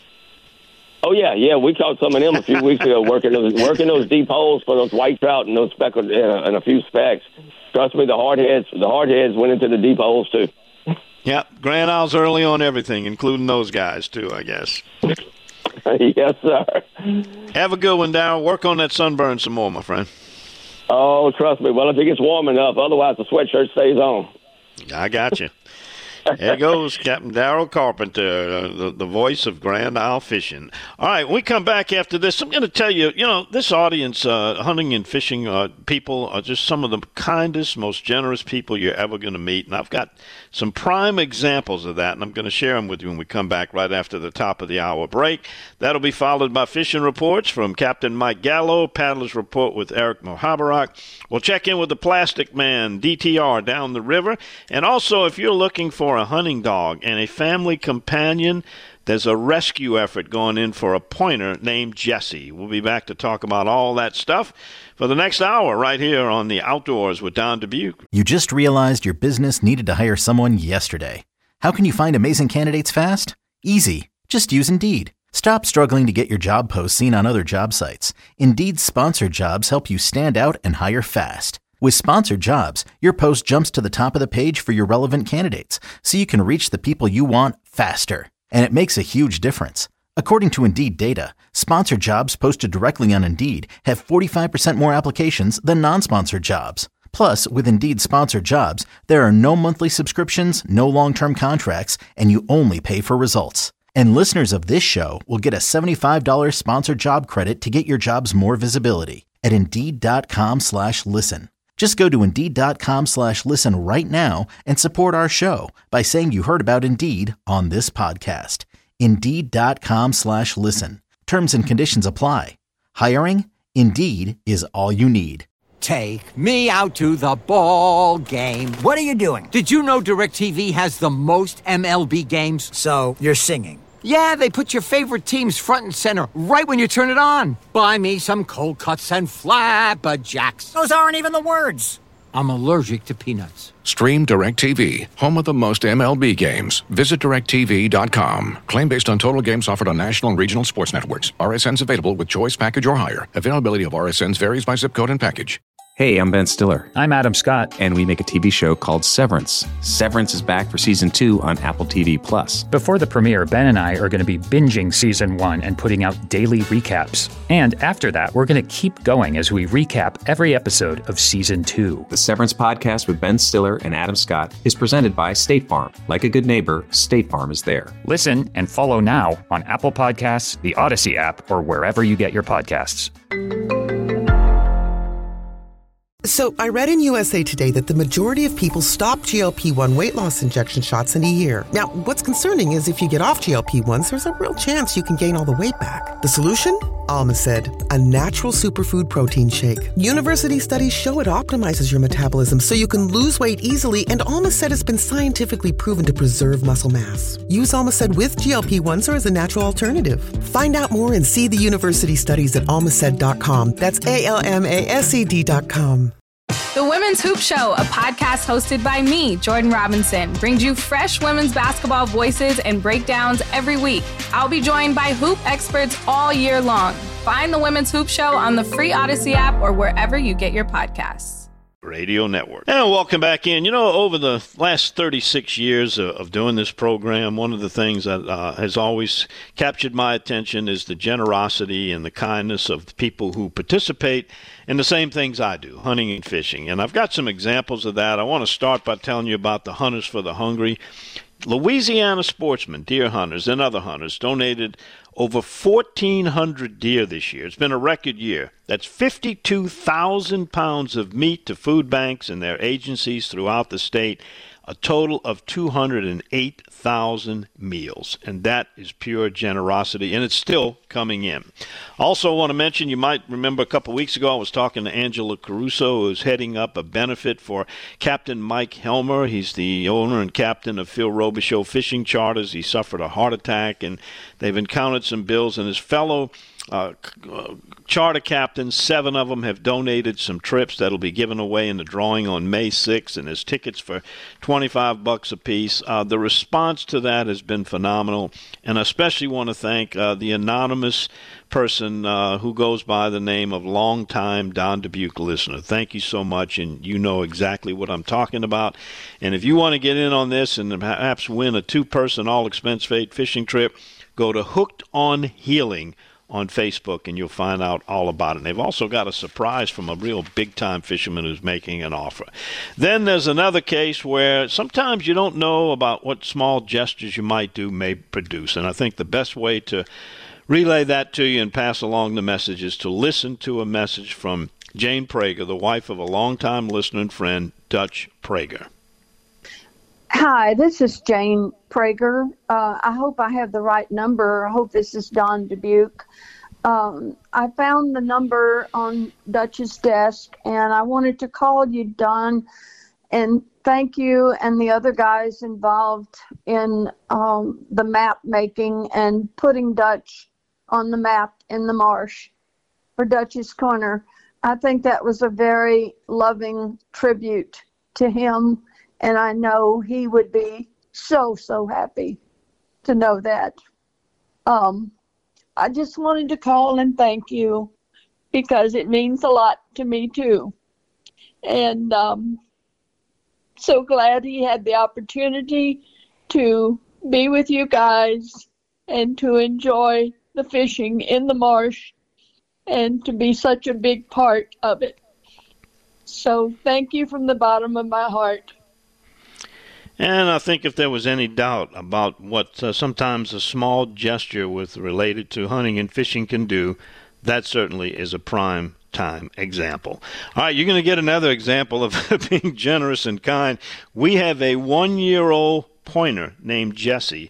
Oh, yeah, yeah. We caught some of them a few weeks ago working those working those deep holes for those white trout and those speckled uh, and a few specks. Trust me, the hardheads, the hardheads went into the deep holes, too. Yeah, Grand Isle's early on everything, including those guys, too, I guess. Yes, sir. Have a good one, Darrell. Work on that sunburn some more, my friend. Oh, trust me. Well, if it gets warm enough, otherwise the sweatshirt stays on. I got you. There goes Captain Darrell Carpenter, uh, the, the voice of Grand Isle Fishing. All right, when we come back after this, I'm going to tell you, you know, this audience, uh, hunting and fishing uh, people are just some of the kindest, most generous people you're ever going to meet. And I've got some prime examples of that, and I'm going to share them with you when we come back right after the top of the hour break. That'll be followed by fishing reports from Captain Mike Gallo, Paddler's Report with Eric Mohabarak. We'll check in with the Plastic Man, D T R, down the river. And also, if you're looking for a hunting dog and a family companion, there's a rescue effort going in for a pointer named Jesse. We'll be back to talk about all that stuff for the next hour right here on the Outdoors with Don Dubuque. You just realized your business needed to hire someone yesterday. How can you find amazing candidates fast? Easy. Just use Indeed. Stop struggling to get your job posts seen on other job sites. Indeed's sponsored jobs help you stand out and hire fast. With sponsored jobs, your post jumps to the top of the page for your relevant candidates, so you can reach the people you want faster. And it makes a huge difference. According to Indeed data, sponsored jobs posted directly on Indeed have forty-five percent more applications than non-sponsored jobs. Plus, with Indeed sponsored jobs, there are no monthly subscriptions, no long-term contracts, and you only pay for results. And listeners of this show will get a seventy-five dollars sponsored job credit to get your jobs more visibility at Indeed.com slash listen. Just go to Indeed.com slash listen right now and support our show by saying you heard about Indeed on this podcast. Indeed.com slash listen. Terms and conditions apply. Hiring? Indeed is all you need. Take me out to the ball game. What are you doing? Did you know DirecTV has the most M L B games? So, you're singing. Yeah, they put your favorite teams front and center right when you turn it on. Buy me some cold cuts and flapjacks. Those aren't even the words. I'm allergic to peanuts. Stream DirecTV, home of the most M L B games. Visit direct T V dot com. Claim based on total games offered on national and regional sports networks. R S Ns available with choice package or higher. Availability of R S Ns varies by zip code and package. Hey, I'm Ben Stiller. I'm Adam Scott. And we make a T V show called Severance. Severance is back for season two on Apple T V Plus. Before the premiere, Ben and I are going to be binging season one and putting out daily recaps. And after that, we're going to keep going as we recap every episode of season two. The Severance podcast with Ben Stiller and Adam Scott is presented by State Farm. Like a good neighbor, State Farm is there. Listen and follow now on Apple Podcasts, the Odyssey app, or wherever you get your podcasts. So, I read in U S A Today that the majority of people stop G L P one weight loss injection shots in a year. Now, what's concerning is if you get off G L P ones, there's a real chance you can gain all the weight back. The solution? Almacid, a natural superfood protein shake. University studies show it optimizes your metabolism so you can lose weight easily, and Almacid has been scientifically proven to preserve muscle mass. Use Almacid with G L P ones or as a natural alternative. Find out more and see the university studies at almacid dot com. That's A L M A S E D dot com. The Women's Hoop Show, a podcast hosted by me, Jordan Robinson, brings you fresh women's basketball voices and breakdowns every week. I'll be joined by hoop experts all year long. Find the Women's Hoop Show on the free Odyssey app or wherever you get your podcasts. Radio Network. And welcome back in. You know, over the last thirty-six years of, of doing this program, one of the things that uh, has always captured my attention is the generosity and the kindness of the people who participate in the same things I do, hunting and fishing. And I've got some examples of that. I want to start by telling you about the Hunters for the Hungry. Louisiana sportsmen, deer hunters, and other hunters donated over fourteen hundred deer this year. It's been a record year. That's fifty-two thousand pounds of meat to food banks and their agencies throughout the state, a total of two hundred eight thousand meals. And that is pure generosity, and it's still coming in. Also want to mention, you might remember a couple weeks ago I was talking to Angela Caruso, who's heading up a benefit for Captain Mike Helmer. He's the owner and captain of Phil Robichaux Fishing Charters. He suffered a heart attack, and they've encountered some bills, and his fellow Uh, uh, charter captains, seven of them have donated some trips that'll be given away in the drawing on May sixth, and there's tickets for twenty-five bucks a piece. Uh, the response to that has been phenomenal, and I especially want to thank uh, the anonymous person uh, who goes by the name of Longtime Don Dubuque Listener. Thank you so much, and you know exactly what I'm talking about. And if you want to get in on this and perhaps win a two-person all-expense-paid fishing trip, go to Hooked on Healing on Facebook, and you'll find out all about it. And they've also got a surprise from a real big-time fisherman who's making an offer. Then there's another case where sometimes you don't know about what small gestures you might do may produce, and I think the best way to relay that to you and pass along the message is to listen to a message from Jane Prager, the wife of a longtime listener and friend, Dutch Prager. Hi, this is Jane Prager. Uh, I hope I have the right number. I hope this is Don Dubuque. Um, I found the number on Dutch's desk, and I wanted to call you, Don, and thank you and the other guys involved in um, the map making and putting Dutch on the map in the marsh for Dutch's Corner. I think that was a very loving tribute to him. And I know he would be so, so happy to know that. Um, I just wanted to call and thank you because it means a lot to me, too. And um, so glad he had the opportunity to be with you guys and to enjoy the fishing in the marsh and to be such a big part of it. So thank you from the bottom of my heart. And I think if there was any doubt about what uh, sometimes a small gesture with related to hunting and fishing can do, that certainly is a prime time example. All right, you're going to get another example of being generous and kind. We have a one-year-old pointer named Jesse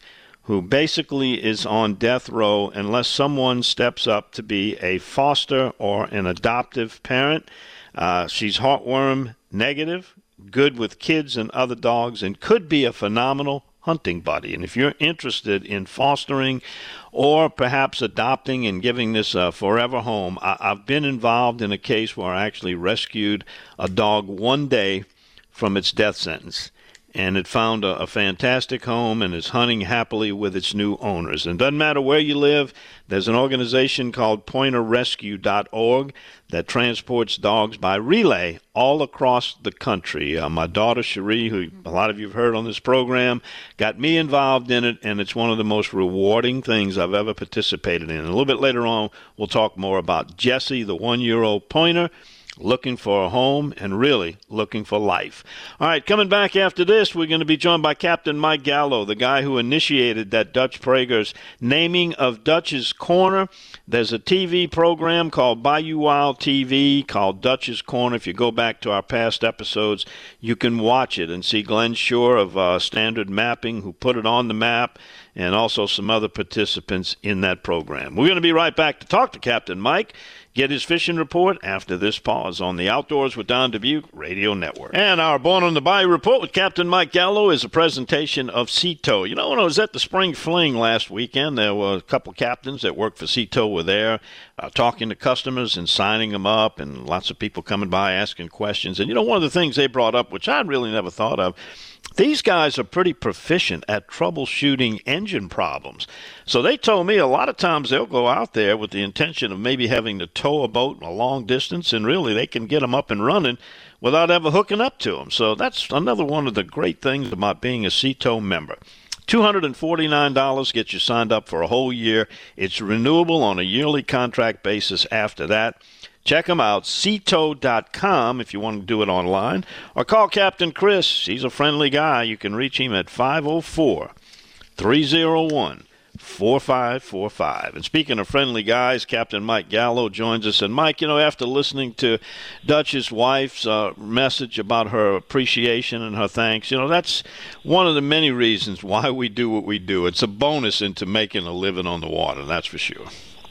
who basically is on death row unless someone steps up to be a foster or an adoptive parent. Uh, she's heartworm negative, good with kids and other dogs, and could be a phenomenal hunting buddy. And if you're interested in fostering or perhaps adopting and giving this a forever home, I- I've been involved in a case where I actually rescued a dog one day from its death sentence. And it found a, a fantastic home and is hunting happily with its new owners. And it doesn't matter where you live, there's an organization called pointer rescue dot org that transports dogs by relay all across the country. Uh, my daughter, Cherie, who a lot of you have heard on this program, got me involved in it, and it's one of the most rewarding things I've ever participated in. And a little bit later on, we'll talk more about Jessie, the one-year-old pointer, looking for a home and really looking for life. All right, coming back after this, we're going to be joined by Captain Mike Gallo, the guy who initiated that Dutch Prager's naming of Dutch's Corner. There's a T V program called Bayou Wild T V called Dutch's Corner. If you go back to our past episodes, you can watch it and see Glenn Shore of uh, Standard Mapping, who put it on the map, and also some other participants in that program. We're going to be right back to talk to Captain Mike, get his fishing report after this pause on the Outdoors with Don Dubuque Radio Network. And our Born on the Bayou report with Captain Mike Gallo is a presentation of Sea Tow. You know, when I was at the Spring Fling last weekend, there were a couple captains that worked for Sea Tow were there uh, talking to customers and signing them up, and lots of people coming by asking questions. And, you know, one of the things they brought up, which I really never thought of, these guys are pretty proficient at troubleshooting engine problems. So they told me a lot of times they'll go out there with the intention of maybe having to tow a boat a long distance, and really they can get them up and running without ever hooking up to them. So that's another one of the great things about being a Sea Tow member. two hundred forty-nine dollars gets you signed up for a whole year. It's renewable on a yearly contract basis after that. Check them out, sea tow dot com if you want to do it online, or call Captain Chris. He's a friendly guy. You can reach him at five oh four, three oh one, four five four five. And speaking of friendly guys, Captain Mike Gallo joins us. And Mike, you know, after listening to Dutch's wife's uh, message about her appreciation and her thanks, you know, that's one of the many reasons why we do what we do. It's a bonus into making a living on the water, that's for sure.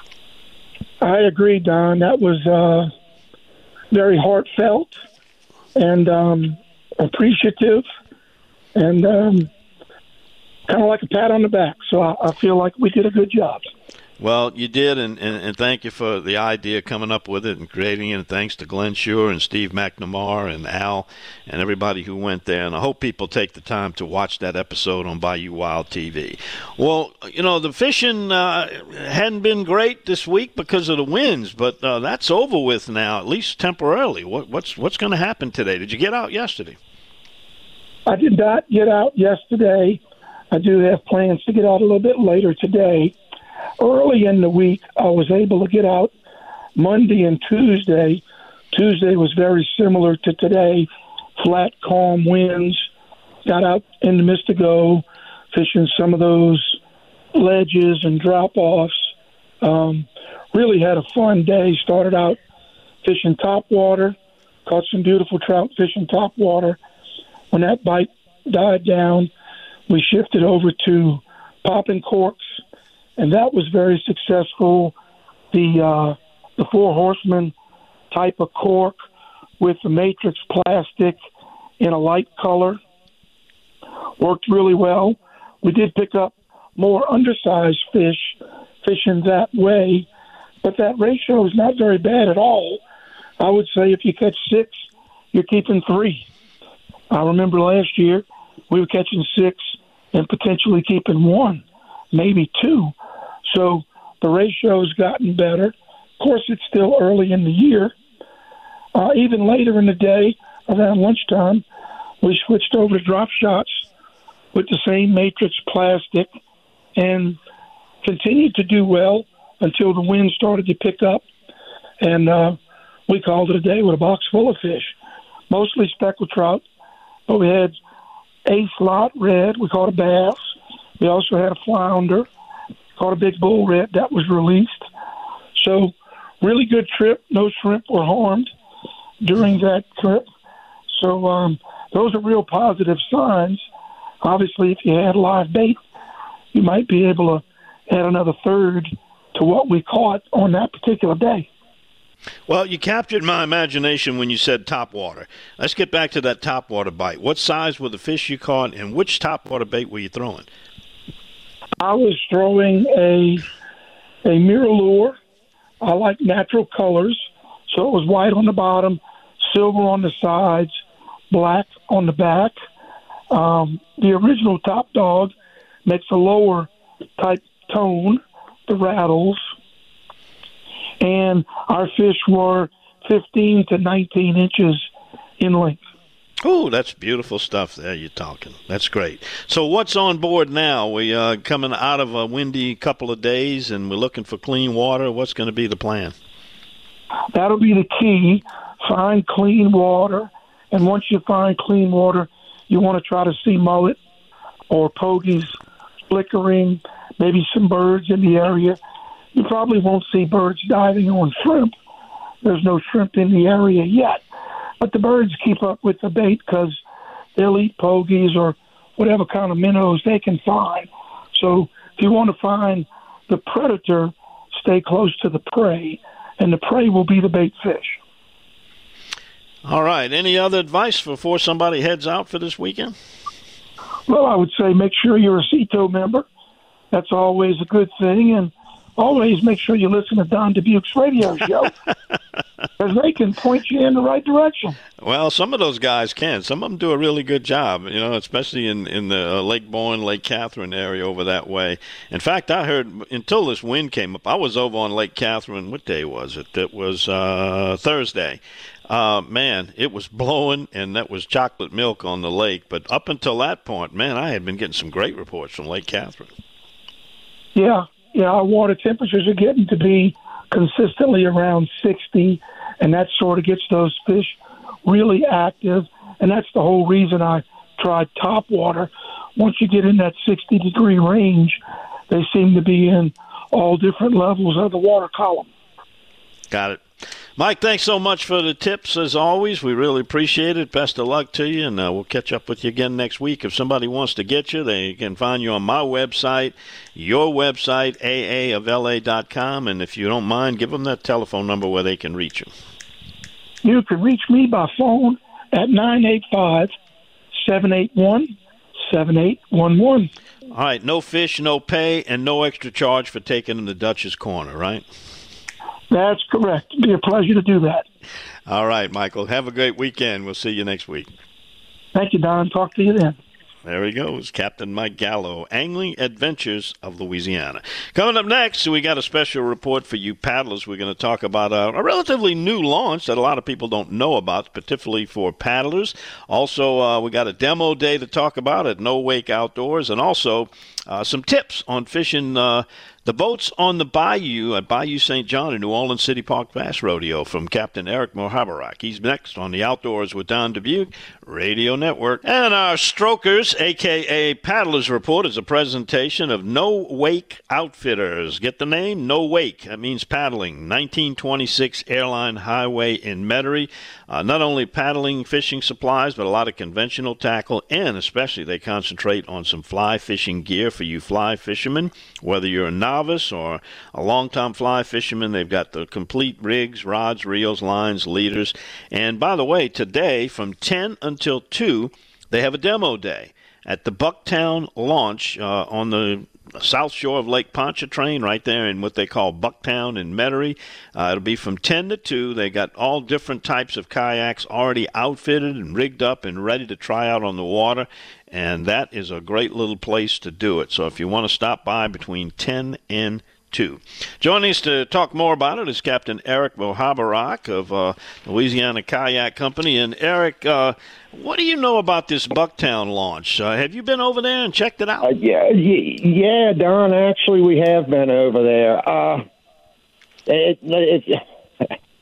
I agree, Don. That was uh, very heartfelt and um, appreciative, and um, kind of like a pat on the back. So I, I feel like we did a good job. Well, you did, and, and, and thank you for the idea coming up with it and creating it. And thanks to Glenn Shore and Steve McNamara and Al and everybody who went there. And I hope people take the time to watch that episode on Bayou Wild T V. Well, you know, the fishing uh, hadn't been great this week because of the winds, but uh, that's over with now, at least temporarily. What, what's what's going to happen today? Did you get out yesterday? I did not get out yesterday. I do have plans to get out a little bit later today. Early in the week, I was able to get out Monday and Tuesday. Tuesday was very similar to today, flat, calm winds. Got out in the Mystico, fishing some of those ledges and drop-offs. Um, really had a fun day. Started out fishing topwater, caught some beautiful trout fishing topwater. When that bite died down, we shifted over to popping corks, and that was very successful. The uh, the Four Horsemen type of cork with the matrix plastic in a light color worked really well. We did pick up more undersized fish fishing that way, but that ratio is not very bad at all. I would say if you catch six, you're keeping three. I remember last year we were catching six and potentially keeping one, maybe two. So the ratio has gotten better. Of course, it's still early in the year. Uh, even later in the day, around lunchtime, we switched over to drop shots with the same matrix plastic and continued to do well until the wind started to pick up. And uh, we called it a day with a box full of fish, mostly speckled trout. But we had a slot red. We caught a bass. We also had a flounder. Caught a big bull red that was released. So really good trip. No shrimp were harmed during that trip. So um, those are real positive signs. Obviously, if you had live bait, you might be able to add another third to what we caught on that particular day. Well, you captured my imagination when you said topwater. Let's get back to that topwater bite. What size were the fish you caught, and which topwater bait were you throwing? I was throwing a a mirror lure. I like natural colors, so it was white on the bottom, silver on the sides, black on the back. Um, the original Top Dog makes a lower type tone, the rattles. And our fish were fifteen to nineteen inches in length. Oh, that's beautiful stuff there you're talking. That's great. So what's on board now? We uh, coming out of a windy couple of days, and we're looking for clean water. What's going to be the plan? That'll be the key. Find clean water. And once you find clean water, you want to try to see mullet or pogies flickering, maybe some birds in the area. You probably won't see birds diving on shrimp. There's no shrimp in the area yet. But the birds keep up with the bait because they'll eat pogies or whatever kind of minnows they can find. So if you want to find the predator, stay close to the prey, and the prey will be the bait fish. All right. Any other advice before somebody heads out for this weekend? Well, I would say make sure you're a C T O member. That's always a good thing. And always make sure you listen to Don Dubuque's radio show, because they can point you in the right direction. Well, some of those guys can. Some of them do a really good job, you know, especially in, in the uh, Lake Bourne, Lake Catherine area over that way. In fact, I heard, until this wind came up, I was over on Lake Catherine. What day was it? It was uh, Thursday. Uh, man, it was blowing, and that was chocolate milk on the lake. But up until that point, man, I had been getting some great reports from Lake Catherine. Yeah. Yeah, our water temperatures are getting to be consistently around sixty, and that sort of gets those fish really active. And that's the whole reason I tried topwater. Once you get in that sixty-degree range, they seem to be in all different levels of the water column. Got it. Mike, thanks so much for the tips, as always. We really appreciate it. Best of luck to you, and uh, we'll catch up with you again next week. If somebody wants to get you, they can find you on my website, your website, A A of L A dot com, and if you don't mind, give them that telephone number where they can reach you. You can reach me by phone at nine eight five, seven eight one, seven eight one one. All right, no fish, no pay, and no extra charge for taking them to Dutch's Corner, right? That's correct. It'd be a pleasure to do that. All right, Michael. Have a great weekend. We'll see you next week. Thank you, Don. Talk to you then. There he goes, Captain Mike Gallo, Angling Adventures of Louisiana. Coming up next, we got a special report for you paddlers. We're going to talk about a, a relatively new launch that a lot of people don't know about, particularly for paddlers. Also, uh, we got a demo day to talk about at No Wake Outdoors, and also uh, some tips on fishing uh, the boats on the bayou at Bayou Saint John in New Orleans City Park Bass Rodeo from Captain Eric Mohabarak. He's next on the Outdoors with Don Dubuque Radio Network. And our Strokers, a k a. Paddlers Report, is a presentation of No Wake Outfitters. Get the name? No Wake. That means paddling. nineteen twenty-six Airline Highway in Metairie. Uh, not only paddling, fishing supplies, but a lot of conventional tackle, and especially they concentrate on some fly fishing gear for you fly fishermen. Whether you're a novice or a long-time fly fisherman, they've got the complete rigs, rods, reels, lines, leaders. And by the way, today from ten until two, they have a demo day at the Bucktown launch uh, on the south shore of Lake Pontchartrain, right there in what they call Bucktown in Metairie. Uh, it'll be from ten to two. They got all different types of kayaks already outfitted and rigged up and ready to try out on the water, and that is a great little place to do it. So if you want to stop by between ten and two. Joining us to talk more about it is Captain Eric Mohabarak of uh, Louisiana Kayak Company. And Eric, uh, what do you know about this Bucktown launch? Uh, have you been over there and checked it out? Uh, yeah, yeah, Don. Actually, we have been over there. Uh, it, it,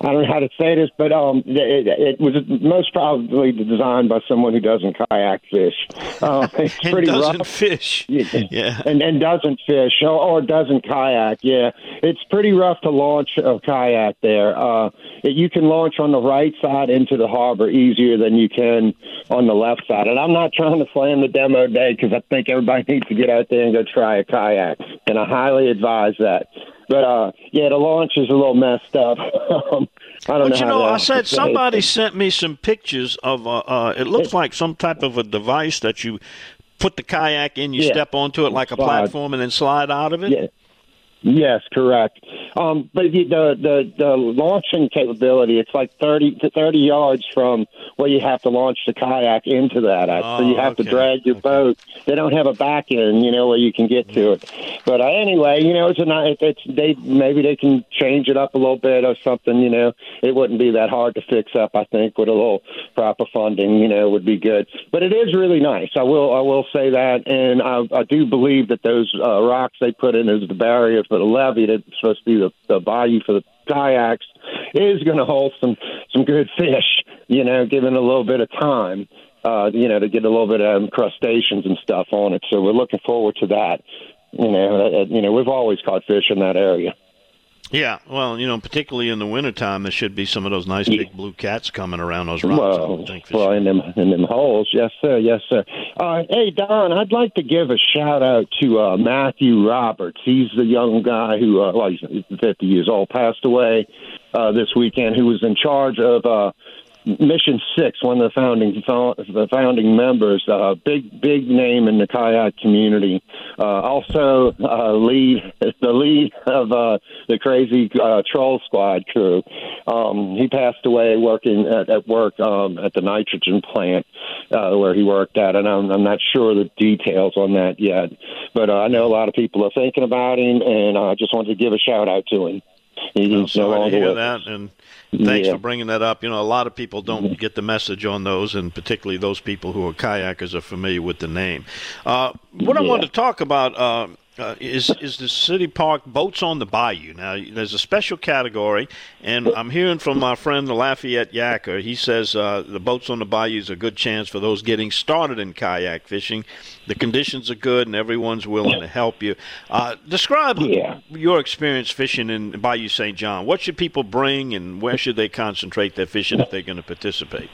I don't know how to say this, but um, it, it was most probably designed by someone who doesn't kayak fish. Uh, it's and pretty doesn't rough. fish. Yeah. And, and doesn't fish or, or doesn't kayak. Yeah, it's pretty rough to launch a kayak there. Uh, it, you can launch on the right side into the harbor easier than you can on the left side. And I'm not trying to slam the demo day because I think everybody needs to get out there and go try a kayak, and I highly advise that. But, uh, yeah, the launch is a little messed up. um, I don't but, know you know, how I said to somebody sent me some pictures of, uh, uh, it looks like some type of a device that you put the kayak in, you Yeah. step onto it like a Slide. platform and then slide out of it? Yeah. Yes, correct. Um, but the, the the the launching capability, it's like thirty to thirty yards from where you have to launch the kayak into that. At. Oh, so you have okay. to drag your boat. They don't have a back end, you know, where you can get to it. But uh, anyway, you know, it's a nice. It's they maybe they can change it up a little bit or something. You know, it wouldn't be that hard to fix up. I think with a little proper funding, you know, would be good. But it is really nice. I will I will say that, and I, I do believe that those uh, rocks they put in as the barrier for the levee that's supposed to be the, the bayou for the kayaks is going to hold some some good fish, you know, given a little bit of time, uh, you know, to get a little bit of crustaceans and stuff on it. So we're looking forward to that. You know, uh, you know, we've always caught fish in that area. Yeah, well, you know, particularly in the wintertime, there should be some of those nice big blue cats coming around those rocks. I Well, would think. well, in them in them holes, yes, sir, yes, sir. Uh, hey, Don, I'd like to give a shout out to uh, Matthew Roberts. He's the young guy who, uh, well, he's fifty years old, passed away uh, this weekend. Who was in charge of uh, Mission Six, one of the founding the founding members. Uh, big big name in the kayak community. Uh, also, uh, lead the lead of uh, the crazy uh, Troll Squad crew. Um, he passed away working at, at work um, at the nitrogen plant uh, where he worked at, and I'm, I'm not sure the details on that yet. But uh, I know a lot of people are thinking about him, and I just wanted to give a shout out to him. He's I'm no sorry to longer hear with that, us. and thanks Yeah. for bringing that up. You know, a lot of people don't get the message on those, and particularly those people who are kayakers are familiar with the name. Uh, what I Yeah. wanted to talk about uh, uh, is is the city park boats on the bayou. Now, there's a special category, and I'm hearing from my friend the Lafayette Yacker. He says uh, the boats on the bayou is a good chance for those getting started in kayak fishing. The conditions are good, and everyone's willing to help you. Uh, describe Yeah. your experience fishing in Bayou Saint John. What should people bring, and where should they concentrate their fishing if they're going to participate?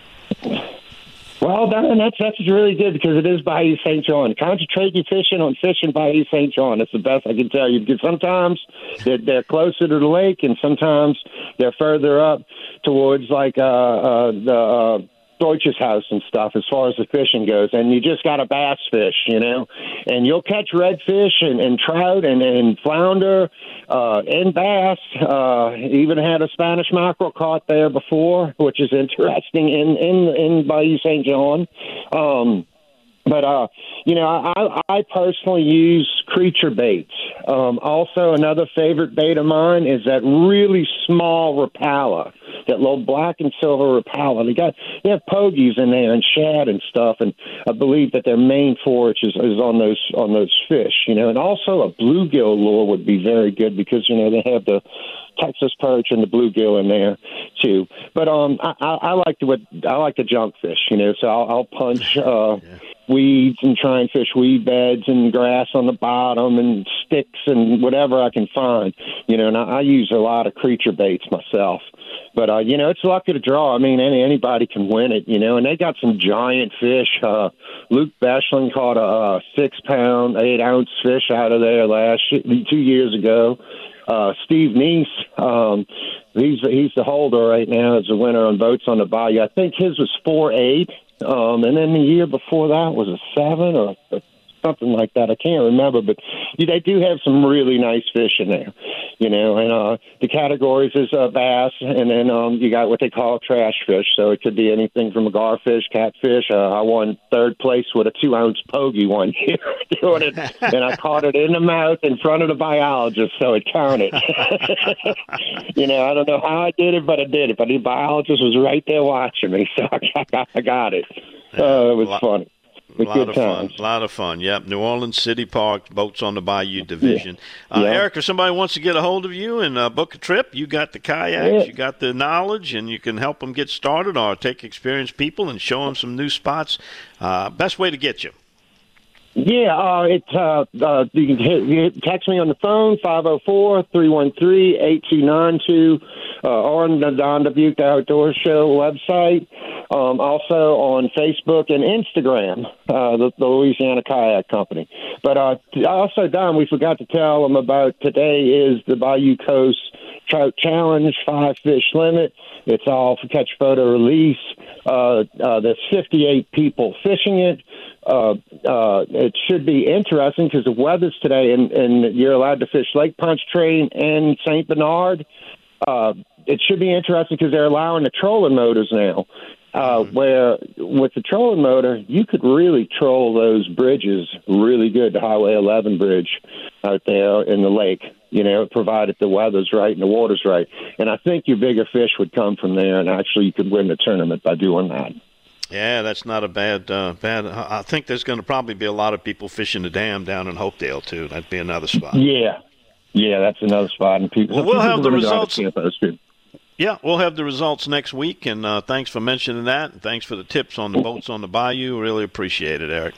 Well, Don, that's that's really good because it is Bayou Saint John. Concentrate your fishing on fishing Bayou Saint John. That's the best I can tell you. Because sometimes they're, they're closer to the lake, and sometimes they're further up towards like uh, uh, the uh, Deutsches House and stuff as far as the fishing goes. And you just got to bass fish, you know. And you'll catch redfish and, and trout and, and flounder uh, and bass. Uh, even had a Spanish mackerel caught there before, which is interesting in, in, in Bayou Saint John. Um, But, uh, you know, I, I personally use creature baits. Um, also, another favorite bait of mine is that really small Rapala, that little black and silver Rapala. They got they have pogies in there and shad and stuff, and I believe that their main forage is, is on those on those fish. You know, and also a bluegill lure would be very good because you know they have the Texas perch and the bluegill in there too. But um, I, I, I like the I like the junk fish. You know, so I'll, I'll punch. Uh, yeah. weeds and try and fish weed beds and grass on the bottom and sticks and whatever I can find, you know, and I, I use a lot of creature baits myself. But, uh, you know, it's lucky to draw. I mean, any anybody can win it, you know, and they got some giant fish. Uh, Luke Beschling caught a, a six-pound, eight-ounce fish out of there last two years ago. Uh, Steve Neese, um, he's, he's the holder right now as a winner on Boats on the Bayou. I think his was four eight. Um, and then the year before that was a seven or a, something like that. I can't remember, but they do have some really nice fish in there, you know. And uh, the categories is uh, bass, and then um, you got what they call trash fish. So it could be anything from a garfish, catfish. Uh, I won third place with a two-ounce pogie one year doing it, and I caught it in the mouth in front of the biologist, so it counted. You know, I don't know how I did it, but I did it. But the biologist was right there watching me, so I got, I got it. Uh, it was a lot, funny. A lot of fun. A lot of fun. Yep. New Orleans City Park, Boats on the Bayou division. Yeah. Uh, yeah. Eric, if somebody wants to get a hold of you and uh, book a trip, you got the kayaks, yeah. you got the knowledge, and you can help them get started or take experienced people and show them some new spots. Uh, best way to get you. Yeah, uh, it's uh, uh, you can hit, you text me on the phone, five oh four, three one three, eight two nine two, uh, or on the Don Dubuque Outdoor Show website. Um, also on Facebook and Instagram, uh, the, the Louisiana Kayak Company. But uh, also, Don, we forgot to tell them about today is the Bayou Coast Trout Challenge, five fish limit. It's all for catch, photo, release. Uh, uh, there's fifty-eight people fishing it. Uh, uh, it should be interesting because the weather's today, and, and you're allowed to fish Lake Pontchartrain and Saint Bernard. Uh, it should be interesting because they're allowing the trolling motors now, uh, mm-hmm. where with the trolling motor, you could really troll those bridges really good, the Highway eleven bridge out there in the lake, you know, provided the weather's right and the water's right. And I think your bigger fish would come from there, and actually you could win the tournament by doing that. Yeah, that's not a bad, uh, bad. I think there's going to probably be a lot of people fishing the dam down in Hopedale, too. That'd be another spot. Yeah. Yeah, that's another spot. And people, well, we'll people have the really results. Too. Yeah, we'll have the results next week, and uh, thanks for mentioning that, and thanks for the tips on the boats on the bayou. Really appreciate it, Eric.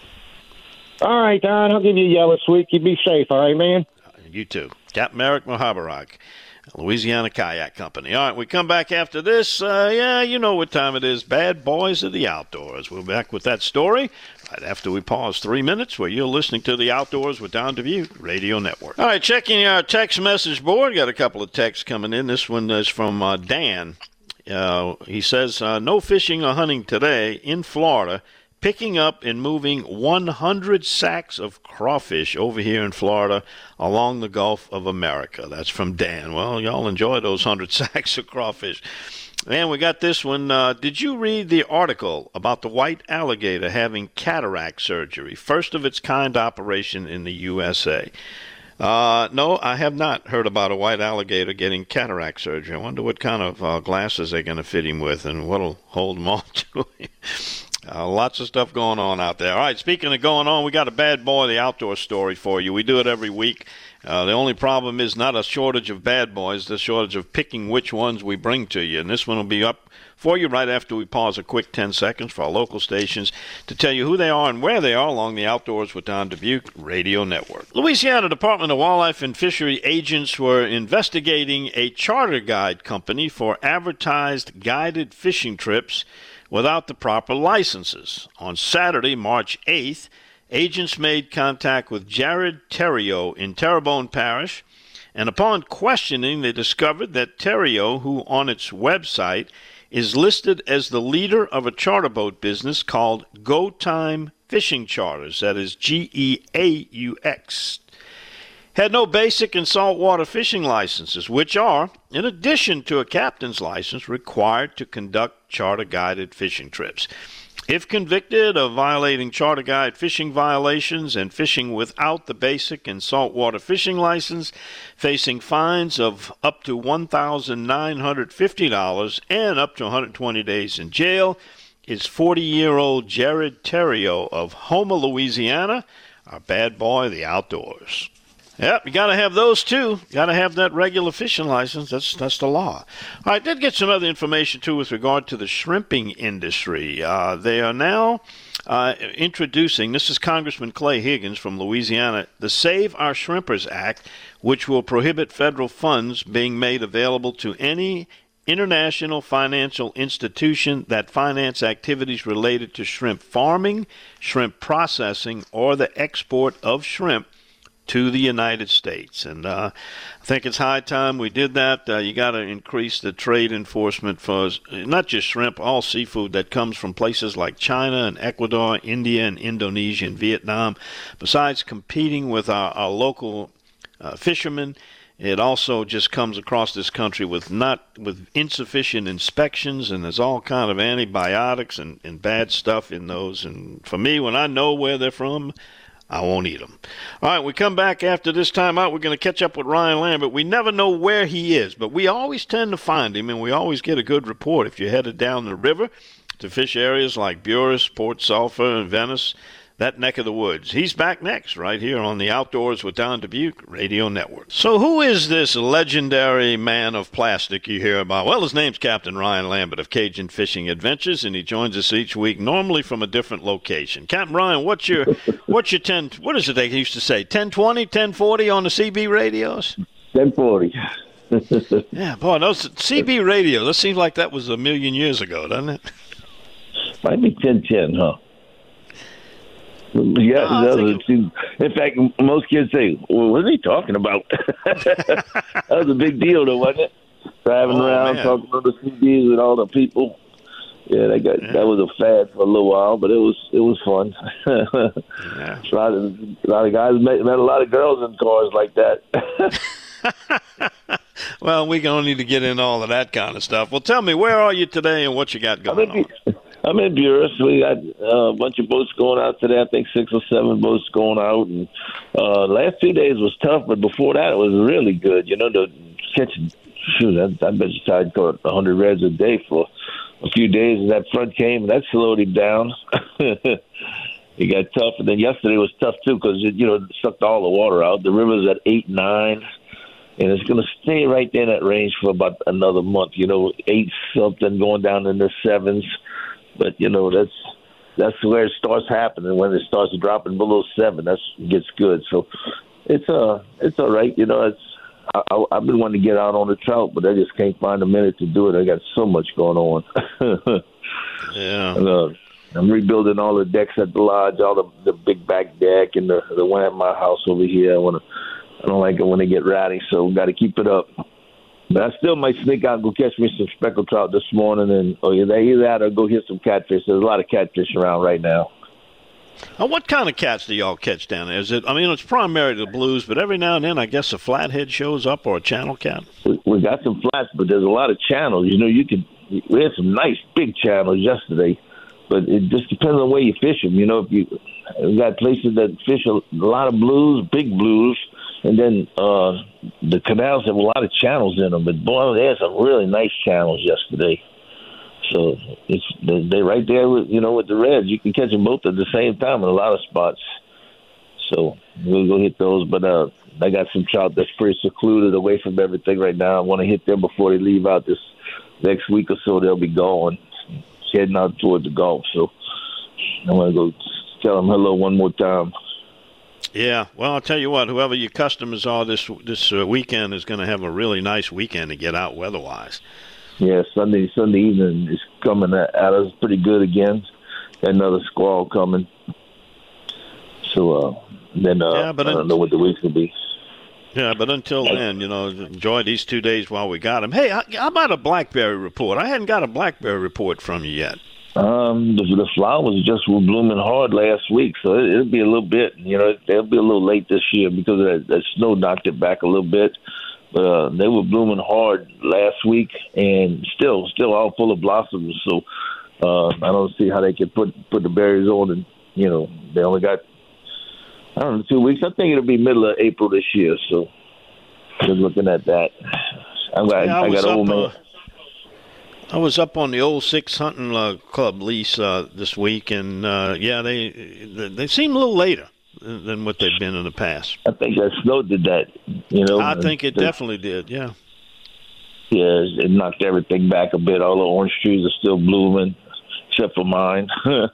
All right, Don, I'll give you a yell this week. You be safe, all right, man? You too. Captain Eric Mohabarak, Louisiana Kayak Company. All right, we come back after this. Uh, yeah, you know what time it is. Bad Boys of the Outdoors. We'll be back with that story right after we pause three minutes where you're listening to The Outdoors with Don Dubuque Radio Network. All right, checking our text message board. Got a couple of texts coming in. This one is from uh, Dan. Uh, he says, uh, no fishing or hunting today in Florida. Picking up and moving one hundred sacks of crawfish over here in Florida along the Gulf of America. That's from Dan. Well, y'all enjoy those one hundred sacks of crawfish. And we got this one. Uh, did you read the article about the white alligator having cataract surgery? First of its kind operation in the U S A. Uh, no, I have not heard about a white alligator getting cataract surgery. I wonder what kind of uh, glasses they're going to fit him with and what'll hold him on to him. Uh, lots of stuff going on out there. All right, speaking of going on, we got a Bad Boy of the Outdoor story for you. We do it every week. Uh, the only problem is not a shortage of bad boys, the shortage of picking which ones we bring to you. And this one will be up for you right after we pause a quick ten seconds for our local stations to tell you who they are and where they are along the Outdoors with Don Dubuque Radio Network. Louisiana Department of Wildlife and Fishery agents were investigating a charter guide company for advertised guided fishing trips without the proper licenses. On Saturday, March eighth, agents made contact with Jared Theriault in Terrebonne Parish, and upon questioning, they discovered that Theriault, who on its website is listed as the leader of a charter boat business called Go Time Fishing Charters, that is G E A U X, had no basic and saltwater fishing licenses, which are, in addition to a captain's license, required to conduct charter-guided fishing trips. If convicted of violating charter guide fishing violations and fishing without the basic and saltwater fishing license, facing fines of up to one thousand nine hundred fifty dollars and up to one hundred twenty days in jail, is forty-year-old Jared Theriault of Houma, Louisiana, our bad boy of the outdoors. Yep, you got to have those too. Got to have that regular fishing license. That's that's the law. All right, did get some other information too with regard to the shrimping industry. Uh, they are now uh, introducing, this is Congressman Clay Higgins from Louisiana, the Save Our Shrimpers Act, which will prohibit federal funds being made available to any international financial institution that finance activities related to shrimp farming, shrimp processing, or the export of shrimp to the United States. And uh, I think it's high time we did that. Uh, you got to increase the trade enforcement for not just shrimp, all seafood that comes from places like China and Ecuador, India and Indonesia and Vietnam. Besides competing with our, our local uh, fishermen, it also just comes across this country with not with insufficient inspections, and there's all kind of antibiotics and, and bad stuff in those. And for me, when I know where they're from, I won't eat them. All right, we come back after this time out. We're going to catch up with Ryan Lambert. We never know where he is, but we always tend to find him, and we always get a good report. If you're headed down the river to fish areas like Buras, Port Sulphur, and Venice, that neck of the woods. He's back next right here on the Outdoors with Don Dubuque Radio Network. So who is this legendary man of plastic you hear about? Well, his name's Captain Ryan Lambert of Cajun Fishing Adventures, and he joins us each week, normally from a different location. Captain Ryan, what's your what's your ten? What is it they used to say? ten twenty, ten forty on the C B radios? ten forty. Yeah, boy, those C B radios. That seems like that was a million years ago, doesn't it? Might be ten ten, huh? Yeah, no, it seems, in fact, most kids say, well, what are they talking about? That was a big deal, though, wasn't it? Driving oh, around, man. talking to the C Bs with all the people. Yeah, that got, yeah. that was a fad for a little while, but it was it was fun. yeah. a, lot of, a lot of guys met, met a lot of girls in cars like that. Well, we don't need to get into all of that kind of stuff. Well, tell me, where are you today and what you got going I'm in, on? I'm in Buras. We got uh, a bunch of boats going out today. I think six or seven boats going out. And uh, last two days was tough, but before that it was really good. You know, the catching, shoot, I, I bet you I'd caught one hundred reds a day for a few days, and that front came, and that slowed him down. It got tough, and then yesterday was tough, too, because, you know, it sucked all the water out. The river's at eight, nine. And it's going to stay right there in that range for about another month. You know, eight something going down in the sevens. But, you know, that's that's where it starts happening. When it starts dropping below seven, that's gets good. So it's uh it's all right. You know, it's I, I, I've been wanting to get out on the trout, but I just can't find a minute to do it. I got so much going on. yeah. And, uh, I'm rebuilding all the decks at the lodge, all the the big back deck, and the the one at my house over here. I want to. I don't like it when they get rowdy, so got to keep it up. But I still might sneak out and go catch me some speckled trout this morning, and oh, either that or go hit some catfish. There's a lot of catfish around right now. Uh, what kind of cats do y'all catch down there? Is it? I mean, it's primarily the blues, but every now and then, I guess a flathead shows up or a channel cat. We, we got some flats, but there's a lot of channels. You know, you could. We had some nice big channels yesterday, but it just depends on where you fish them. You know, if you we got places that fish a lot of blues, big blues. And then uh, the canals have a lot of channels in them. But, boy, they had some really nice channels yesterday. So it's they're right there, with, you know, with the reds. You can catch them both at the same time in a lot of spots. So we'll go hit those. But uh, I got some trout that's pretty secluded away from everything right now. I want to hit them before they leave out this next week or so. They'll be going, heading out toward the Gulf. So I want to go tell them hello one more time. Yeah, well, I'll tell you what, whoever your customers are this this uh, weekend is going to have a really nice weekend to get out weather-wise. Yeah, Sunday Sunday evening is coming at us pretty good again. Got another squall coming. So uh, then uh, yeah, but I don't un- know what the weeks will be. Yeah, but until then, you know, enjoy these two days while we got them. Hey, how about a blackberry report? I hadn't got a blackberry report from you yet. Um, the, the flowers just were blooming hard last week, so it, it'll be a little bit, you know, they'll be a little late this year because of that, that snow knocked it back a little bit. But uh, they were blooming hard last week and still, still all full of blossoms. So uh, I don't see how they could put put the berries on, and you know, they only got I don't know two weeks. I think it'll be middle of April this year. So just looking at that, I got yeah, I, I got up, old man. Uh, I was up on the old Six Hunting uh, Club lease uh, this week, and uh, yeah, they they seem a little later than what they've been in the past. I think that snow did that. You know, I think it the, definitely did. Yeah. Yeah, it knocked everything back a bit. All the orange trees are still blooming, except for mine.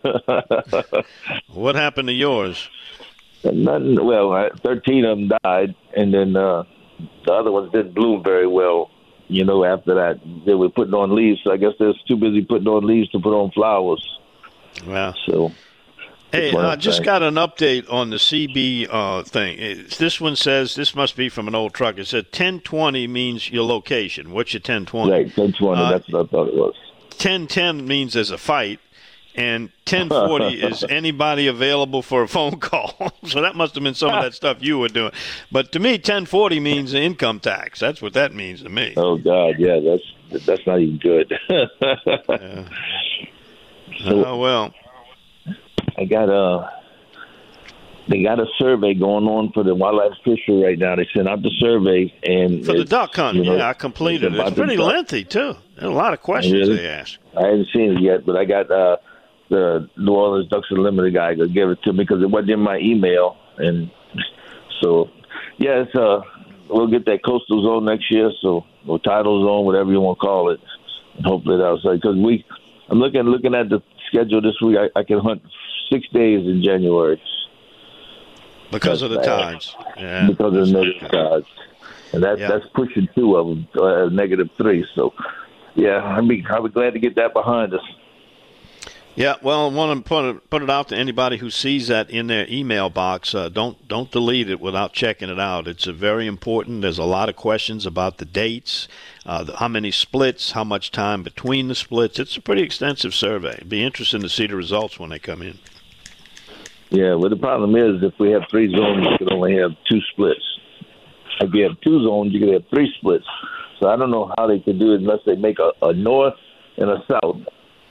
What happened to yours? Nothing. Well, thirteen of them died, and then uh, the other ones didn't bloom very well. You know, after that, they were putting on leaves. So I guess they're too busy putting on leaves to put on flowers. Wow. So, hey, I just got an update on the C B uh, thing. It's, this one says, this must be from an old truck. It said ten twenty means your location. What's your ten twenty? Right, ten twenty. Uh, that's what I thought it was. ten ten means there's a fight, and ten forty is anybody available for a phone call. So that must have been some of that stuff you were doing. But to me, ten forty means income tax. That's what that means to me. Oh, God, yeah, that's that's not even good. yeah. So, oh, well. I got a, they got a survey going on for the wildlife fishery right now. They sent out the survey. and For the duck hunt, you know, yeah, I completed it. It's pretty lengthy, too. There are a lot of questions really? they asked. I haven't seen it yet, but I got uh, the New Orleans Ducks Unlimited guy could give it to me because it wasn't in my email. And so, yeah, it's, uh, we'll get that coastal zone next year, so or tidal zone, whatever you want to call it. And hopefully that'll say, because we, I'm looking looking at the schedule this week. I, I can hunt six days in January because that's of the bad. tides. Yeah. Because of the negative tides, and that's Yeah. that's pushing two of them, uh, negative three. So, yeah, I'd be I'd be glad to get that behind us. Yeah, well, I want to put it, put it out to anybody who sees that in their email box. Uh, don't don't delete it without checking it out. It's a very important. There's a lot of questions about the dates, uh, the, how many splits, how much time between the splits. It's a pretty extensive survey. It'd be interesting to see the results when they come in. Yeah, well, the problem is if we have three zones, you can only have two splits. If you have two zones, you can have three splits. So I don't know how they could do it unless they make a, a north and a south.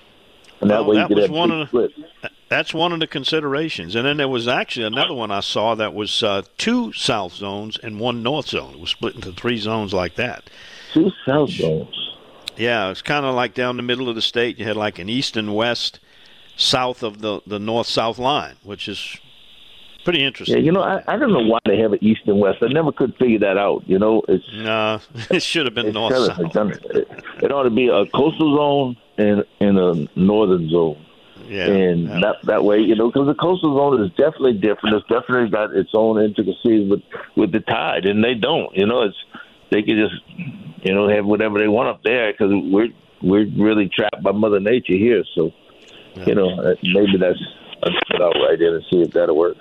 And that Well, way that you could was have one two of splits. the, that's one of the considerations. And then there was actually another one I saw that was uh, two south zones and one north zone. It was split into three zones like that. Two south zones. Yeah, it's kind of like down the middle of the state. You had like an east and west south of the, the north-south line, which is pretty interesting. Yeah, you know, I, I don't know why they have it east and west. I never could figure that out. You know, it's no, it should have been north south. It, it ought to be a coastal zone and, and a northern zone. Yeah, and yeah. that that way, you know, because the coastal zone is definitely different. It's definitely got its own intricacies with with the tide, and they don't. You know, it's they can just you know have whatever they want up there because we're we're really trapped by Mother Nature here. So, yeah. you know, maybe that's. I'll put out right in and see if that'll work.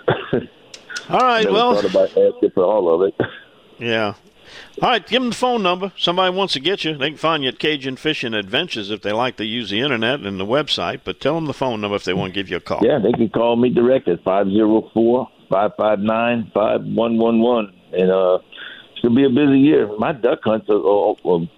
All right, Never well. thought about asking for all of it. Yeah. All right, give them the phone number. Somebody wants to get you. They can find you at Cajun Fishing Adventures if they like to use the internet and the website, but tell them the phone number if they want to give you a call. Yeah, they can call me direct at five oh four, five five nine, five one one one. And uh, it's going to be a busy year. My duck hunts are, are, are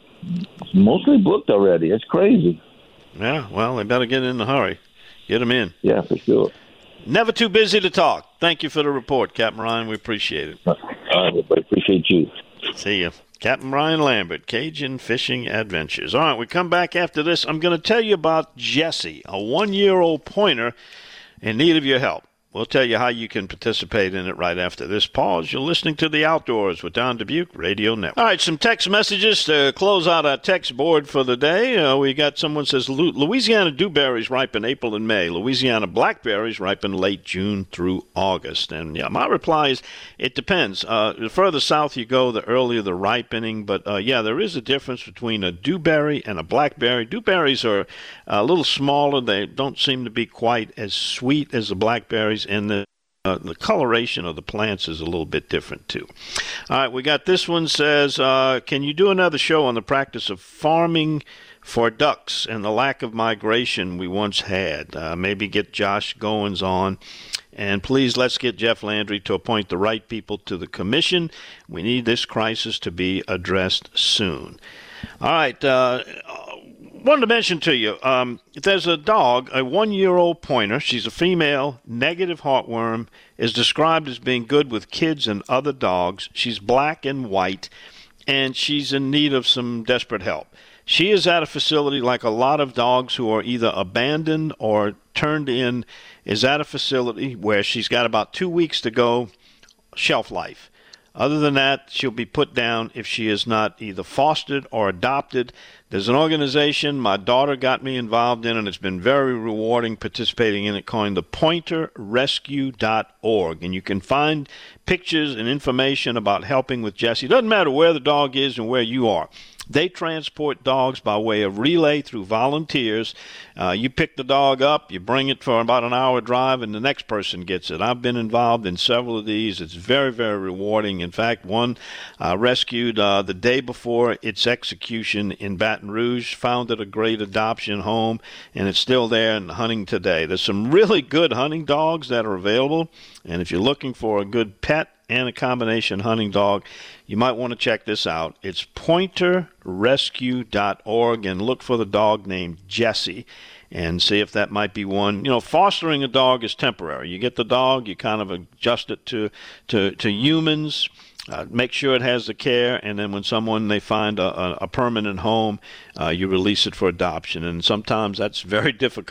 mostly booked already. It's crazy. Yeah, well, they better get in a hurry. Get them in. Yeah, for sure. Never too busy to talk. Thank you for the report, Captain Ryan. We appreciate it. All right, I appreciate you. See you. Captain Ryan Lambert, Cajun Fishing Adventures. All right, we come back after this. I'm going to tell you about Jessie, a one-year-old pointer in need of your help. We'll tell you how you can participate in it right after this pause. You're listening to The Outdoors with Don Dubuque Radio Network. All right, some text messages to close out our text board for the day. Uh, we got someone says, Louisiana dewberries ripen April and May. Louisiana blackberries ripen late June through August. And, yeah, my reply is it depends. Uh, the further south you go, the earlier the ripening. But, uh, yeah, there is a difference between a dewberry and a blackberry. Dewberries are a little smaller. They don't seem to be quite as sweet as the blackberries. And the uh, the coloration of the plants is a little bit different, too. All right, we got this one says, uh, can you do another show on the practice of farming for ducks and the lack of migration we once had? Uh, maybe get Josh Goins on. And please, let's get Jeff Landry to appoint the right people to the commission. We need this crisis to be addressed soon. All right, uh, wanted to mention to you, um, there's a dog, a one-year-old pointer. She's a female, negative heartworm, is described as being good with kids and other dogs. She's black and white, and she's in need of some desperate help. She is at a facility like a lot of dogs who are either abandoned or turned in, is at a facility where she's got about two weeks to go, shelf life. Other than that, she'll be put down if she is not either fostered or adopted. There's an organization my daughter got me involved in, and it's been very rewarding participating in it, called the pointer rescue dot org. And you can find pictures and information about helping with Jessie. It doesn't matter where the dog is and where you are. They transport dogs by way of relay through volunteers. Uh, you pick the dog up, you bring it for about an hour drive, and the next person gets it. I've been involved in several of these. It's very, very rewarding. In fact, one uh, rescued uh, the day before its execution in Baton Rouge, found it a great adoption home, and it's still there and hunting today. There's some really good hunting dogs that are available, and if you're looking for a good pet and a combination hunting dog, you might want to check this out. It's pointer rescue dot org, and look for the dog named Jessie and see if that might be one. You know, fostering a dog is temporary. You get the dog, you kind of adjust it to, to, to humans, uh, make sure it has the care, and then when someone, they find a, a, a permanent home, uh, you release it for adoption. And sometimes that's very difficult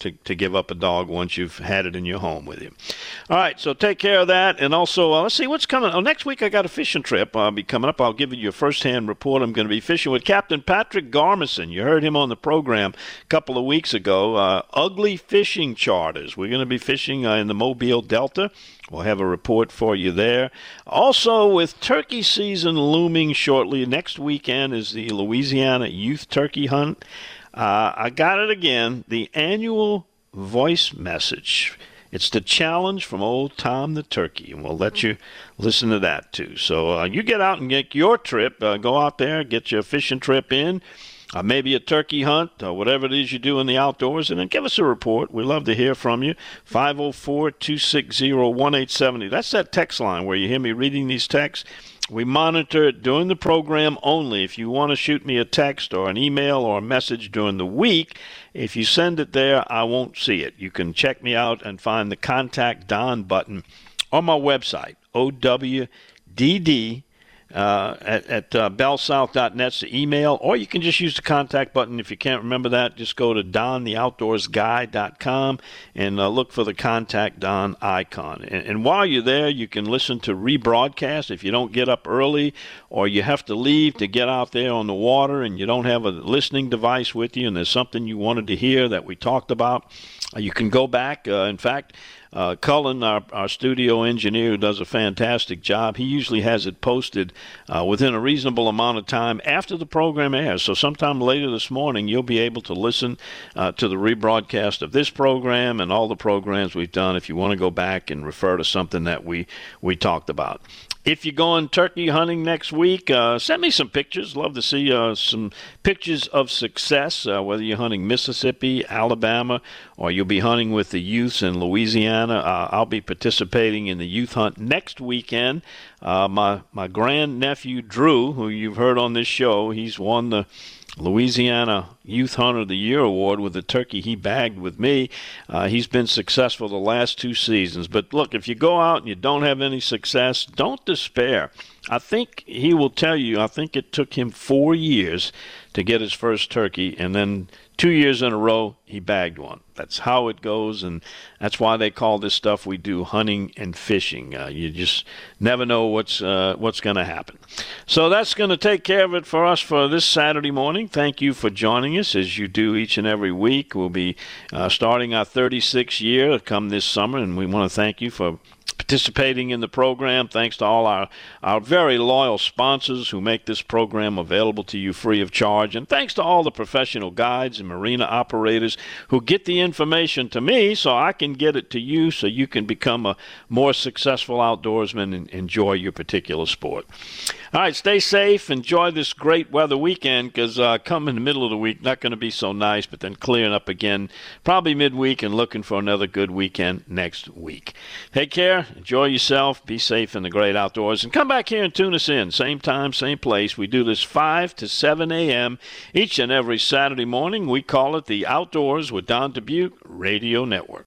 to, to give up a dog once you've had it in your home with you. All right, so take care of that. And also, uh, let's see what's coming. Oh, next week I got a fishing trip. I'll be coming up. I'll give you a first-hand report. I'm going to be fishing with Captain Patrick Garmison. You heard him on the program a couple of weeks ago. Uh, ugly fishing charters. We're going to be fishing uh, in the Mobile Delta. We'll have a report for you there. Also, with turkey season looming shortly, next weekend is the Louisiana Youth Turkey Hunt. Uh, I got it again, the annual voice message. It's the challenge from old Tom the Turkey, and we'll let you listen to that too. So uh, you get out and get your trip. Uh, go out there, get your fishing trip in. Uh, maybe a turkey hunt, or whatever it is you do in the outdoors, and then give us a report. We'd love to hear from you. five oh four, two six zero, one eight seven zero. That's that text line where you hear me reading these texts. We monitor it during the program only. If you want to shoot me a text or an email or a message during the week, if you send it there, I won't see it. You can check me out and find the Contact Don button on my website, O W D D. Uh, at, at uh, bell south dot net's the email, or you can just use the contact button. If you can't remember that, just go to don the outdoors guy dot com and uh, look for the Contact Don icon. And, and while you're there, you can listen to rebroadcast if you don't get up early or you have to leave to get out there on the water and you don't have a listening device with you and there's something you wanted to hear that we talked about. Uh, you can go back. Uh, in fact, Uh, Cullen, our, our studio engineer, who does a fantastic job, he usually has it posted uh, within a reasonable amount of time after the program airs. So sometime later this morning, you'll be able to listen uh, to the rebroadcast of this program and all the programs we've done if you want to go back and refer to something that we, we talked about. If you're going turkey hunting next week, uh, send me some pictures. Love to see uh, some pictures of success, uh, whether you're hunting Mississippi, Alabama, or you'll be hunting with the youths in Louisiana. Uh, I'll be participating in the youth hunt next weekend. Uh, my, my grandnephew, Drew, who you've heard on this show, he's won the Louisiana Youth Hunter of the Year award with the turkey he bagged with me. Uh, he's been successful the last two seasons. But look, if you go out and you don't have any success, don't despair. I think he will tell you, I think it took him four years to get his first turkey, and then two years in a row, he bagged one. That's how it goes, and that's why they call this stuff we do hunting and fishing. Uh, you just never know what's uh, what's going to happen. So that's going to take care of it for us for this Saturday morning. Thank you for joining us, as you do each and every week. We'll be uh, starting our thirty-sixth year come this summer, and we want to thank you for participating in the program. Thanks to all our, our very loyal sponsors who make this program available to you free of charge. And thanks to all the professional guides and marina operators who get the information to me so I can get it to you so you can become a more successful outdoorsman and enjoy your particular sport. All right, stay safe. Enjoy this great weather weekend because uh, come in the middle of the week, not going to be so nice, but then clearing up again probably midweek and looking for another good weekend next week. Take care. Enjoy yourself. Be safe in the great outdoors. And come back here and tune us in. Same time, same place. We do this five to seven a.m. each and every Saturday morning. We call it the Outdoors with Don Dubuque Radio Network.